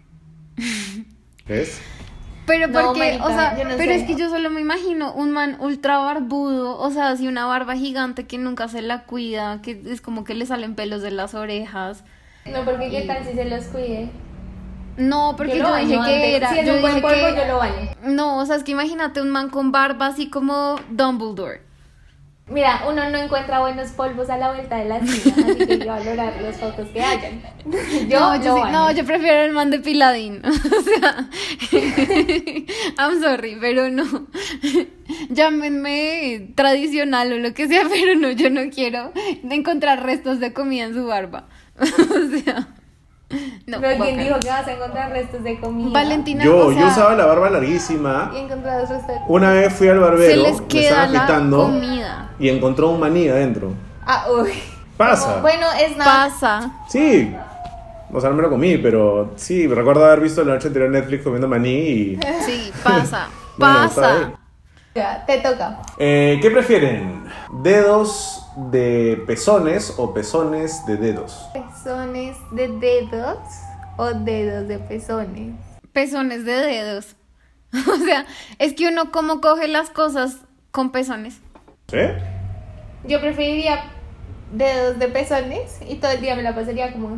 ¿Ves? Pero No, porque, marica, o sea, yo no pero sé. es que yo solo me imagino un man ultra barbudo, o sea, así una barba gigante que nunca se la cuida, que es como que le salen pelos de las orejas. No, porque qué tal si se los cuide. No, porque lo yo, baño dije que antes. era. Si es yo un buen dije polvo, que- yo lo baño. No, o sea, es que imagínate un man con barba así como Dumbledore. Mira, uno no encuentra buenos polvos a la vuelta de la esquina, así que hay que valorar los pocos que hayan. Yo no, lo yo, sí- baño. no, yo prefiero el man de Piladín. O sea, I'm sorry, pero no. Llámenme tradicional o lo que sea, pero no, yo no quiero encontrar restos de comida en su barba. O sea, no. Pero ¿quién guácala. dijo que vas a encontrar restos de comida? Valentina, Yo, o sea, yo usaba la barba larguísima. Y encontrados restos de comida. Una vez fui al se barbero, les me queda estaba la afeitando comida. y encontró un maní adentro. Ah, uy. Pasa. Como, bueno, es nada. Pasa. Sí. O sea, no me lo comí, pero sí, recuerdo haber visto la noche anterior Netflix comiendo maní y... Sí, pasa. Bueno, está bien. Pasa. Ya, te toca. Eh, ¿Qué prefieren? ¿Dedos de pezones o pezones de dedos? ¿Pezones de dedos o dedos de pezones? Pezones de dedos. O sea, es que uno como coge las cosas con pezones. ¿Sí? Yo preferiría dedos de pezones y todo el día me la pasaría como...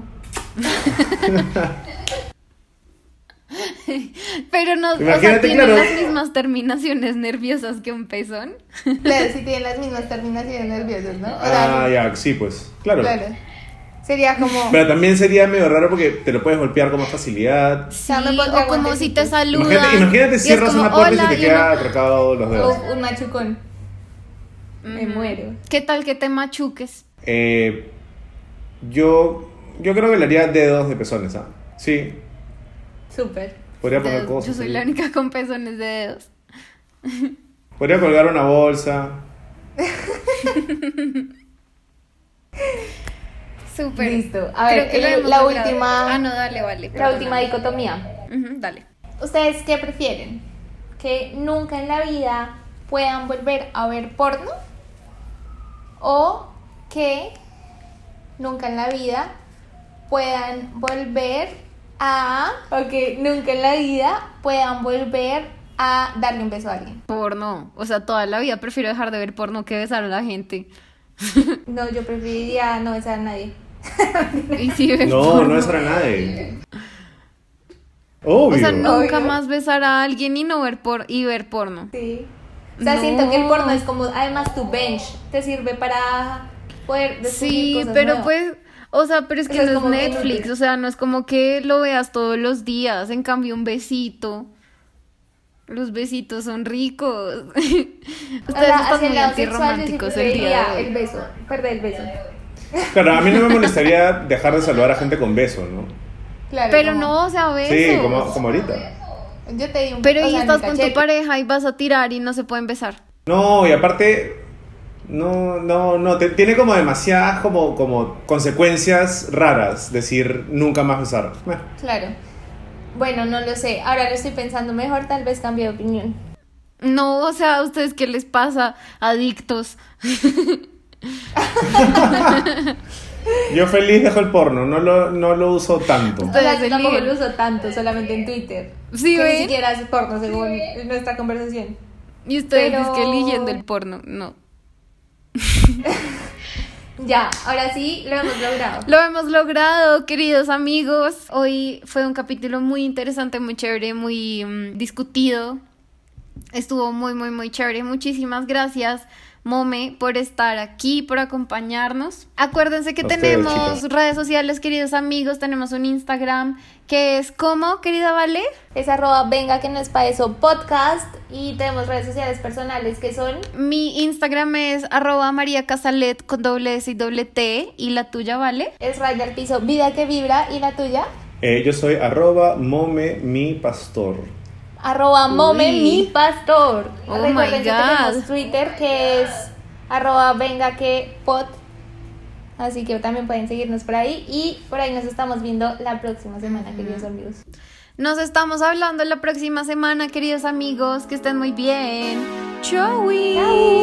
Pero no, o sea, Imagínate, tienen claro. las mismas terminaciones nerviosas que un pezón. Claro, si tienen las mismas terminaciones nerviosas, ¿no? O sea, Ah, ya, sí, pues. Claro. claro. Sería como... Pero también sería medio raro porque te lo puedes golpear con más facilidad. Sí, sea, me pondría o como si te guantecitos. saludan. Imagínate, imagínate y es cierras como, una puerta "Hola", y se te y uno- queda atracados los dedos. Uf, un machucón. Me Ujú. muero. ¿Qué tal que te machuques? Eh, yo, yo creo que le haría dedos de pezones, ¿ah? Sí, Súper. podría poner Dedos. cosas. Yo soy ahí. la única con pezones de dedos. Podría colgar una bolsa. Súper. Listo. A Creo ver, que lo el- hemos la logrado. última- Ah, no, dale, vale. La perdóname. última dicotomía. Ujú, dale. ¿Ustedes qué prefieren? ¿Que nunca en la vida puedan volver a ver porno? ¿O que nunca en la vida puedan volver a... O que nunca en la vida puedan volver a darle un beso a alguien? Porno. O sea, toda la vida prefiero dejar de ver porno que besar a la gente. No, yo preferiría no besar a nadie. Y si ves No, porno. no es para nadie. Obvio. O sea, nunca Obvio. más besar a alguien y no ver por y ver porno. Sí. O sea, No. siento que el porno es como, además tu bench te sirve para poder descubrir Sí, cosas pero nuevas. pues, o sea, pero es que Eso es no es como bien Netflix, útil. o sea, no es como que lo veas todos los días, en cambio un besito. Los besitos son ricos. O Ustedes sea, están hacia el muy lado sexual yo sí antirrománticos el día preferiría de hoy. el beso, perder el beso. Claro, a mí no me molestaría dejar de saludar a gente con beso, ¿no? Claro. Pero como- no, o sea, besos. Sí, como, como ahorita. Yo te di un Pero o y sea, en estás el con tu cachete. pareja y vas a tirar y no se pueden besar. No, y aparte, no, no, no, te- tiene como demasiadas como, como consecuencias raras decir nunca más besar. Bueno, Claro. Bueno, no lo sé. Ahora lo estoy pensando mejor, tal vez cambie de opinión. No, o sea, ¿a ustedes qué les pasa? Adictos. Yo feliz dejo el porno, no lo, no lo uso tanto. O sea, yo Ustedes tampoco eligen. lo uso tanto, solamente en Twitter. Sí, que ¿ven? ni siquiera hace porno según nuestra conversación. Y ustedes Pero- es que eligiendo el porno. No. Ya, ahora sí lo hemos logrado. Lo hemos logrado, queridos amigos. Hoy fue un capítulo muy interesante, muy chévere, muy mm, discutido. Estuvo muy, muy, muy chévere. Muchísimas gracias, Mome, por estar aquí, por acompañarnos. Acuérdense que A ustedes, tenemos chicas. redes sociales, queridos amigos. Tenemos un Instagram que es ¿cómo, querida Vale? Es arroba venga que no es pa' eso podcast. Y tenemos redes sociales personales que son Mi Instagram es arroba María Casalet con doble S y doble T. ¿Y la tuya, Vale? es raya al piso vida que vibra. ¿Y la tuya? Eh, yo soy arroba mome mi pastor. Arroba mome Uy. mi pastor. Oh Recuerden my que God. tenemos Twitter que es arroba venga que pod. Así que también pueden seguirnos por ahí. Y por ahí nos estamos viendo la próxima semana, queridos amigos. Nos estamos hablando la próxima semana, queridos amigos. Que estén muy bien. Chau. Chau.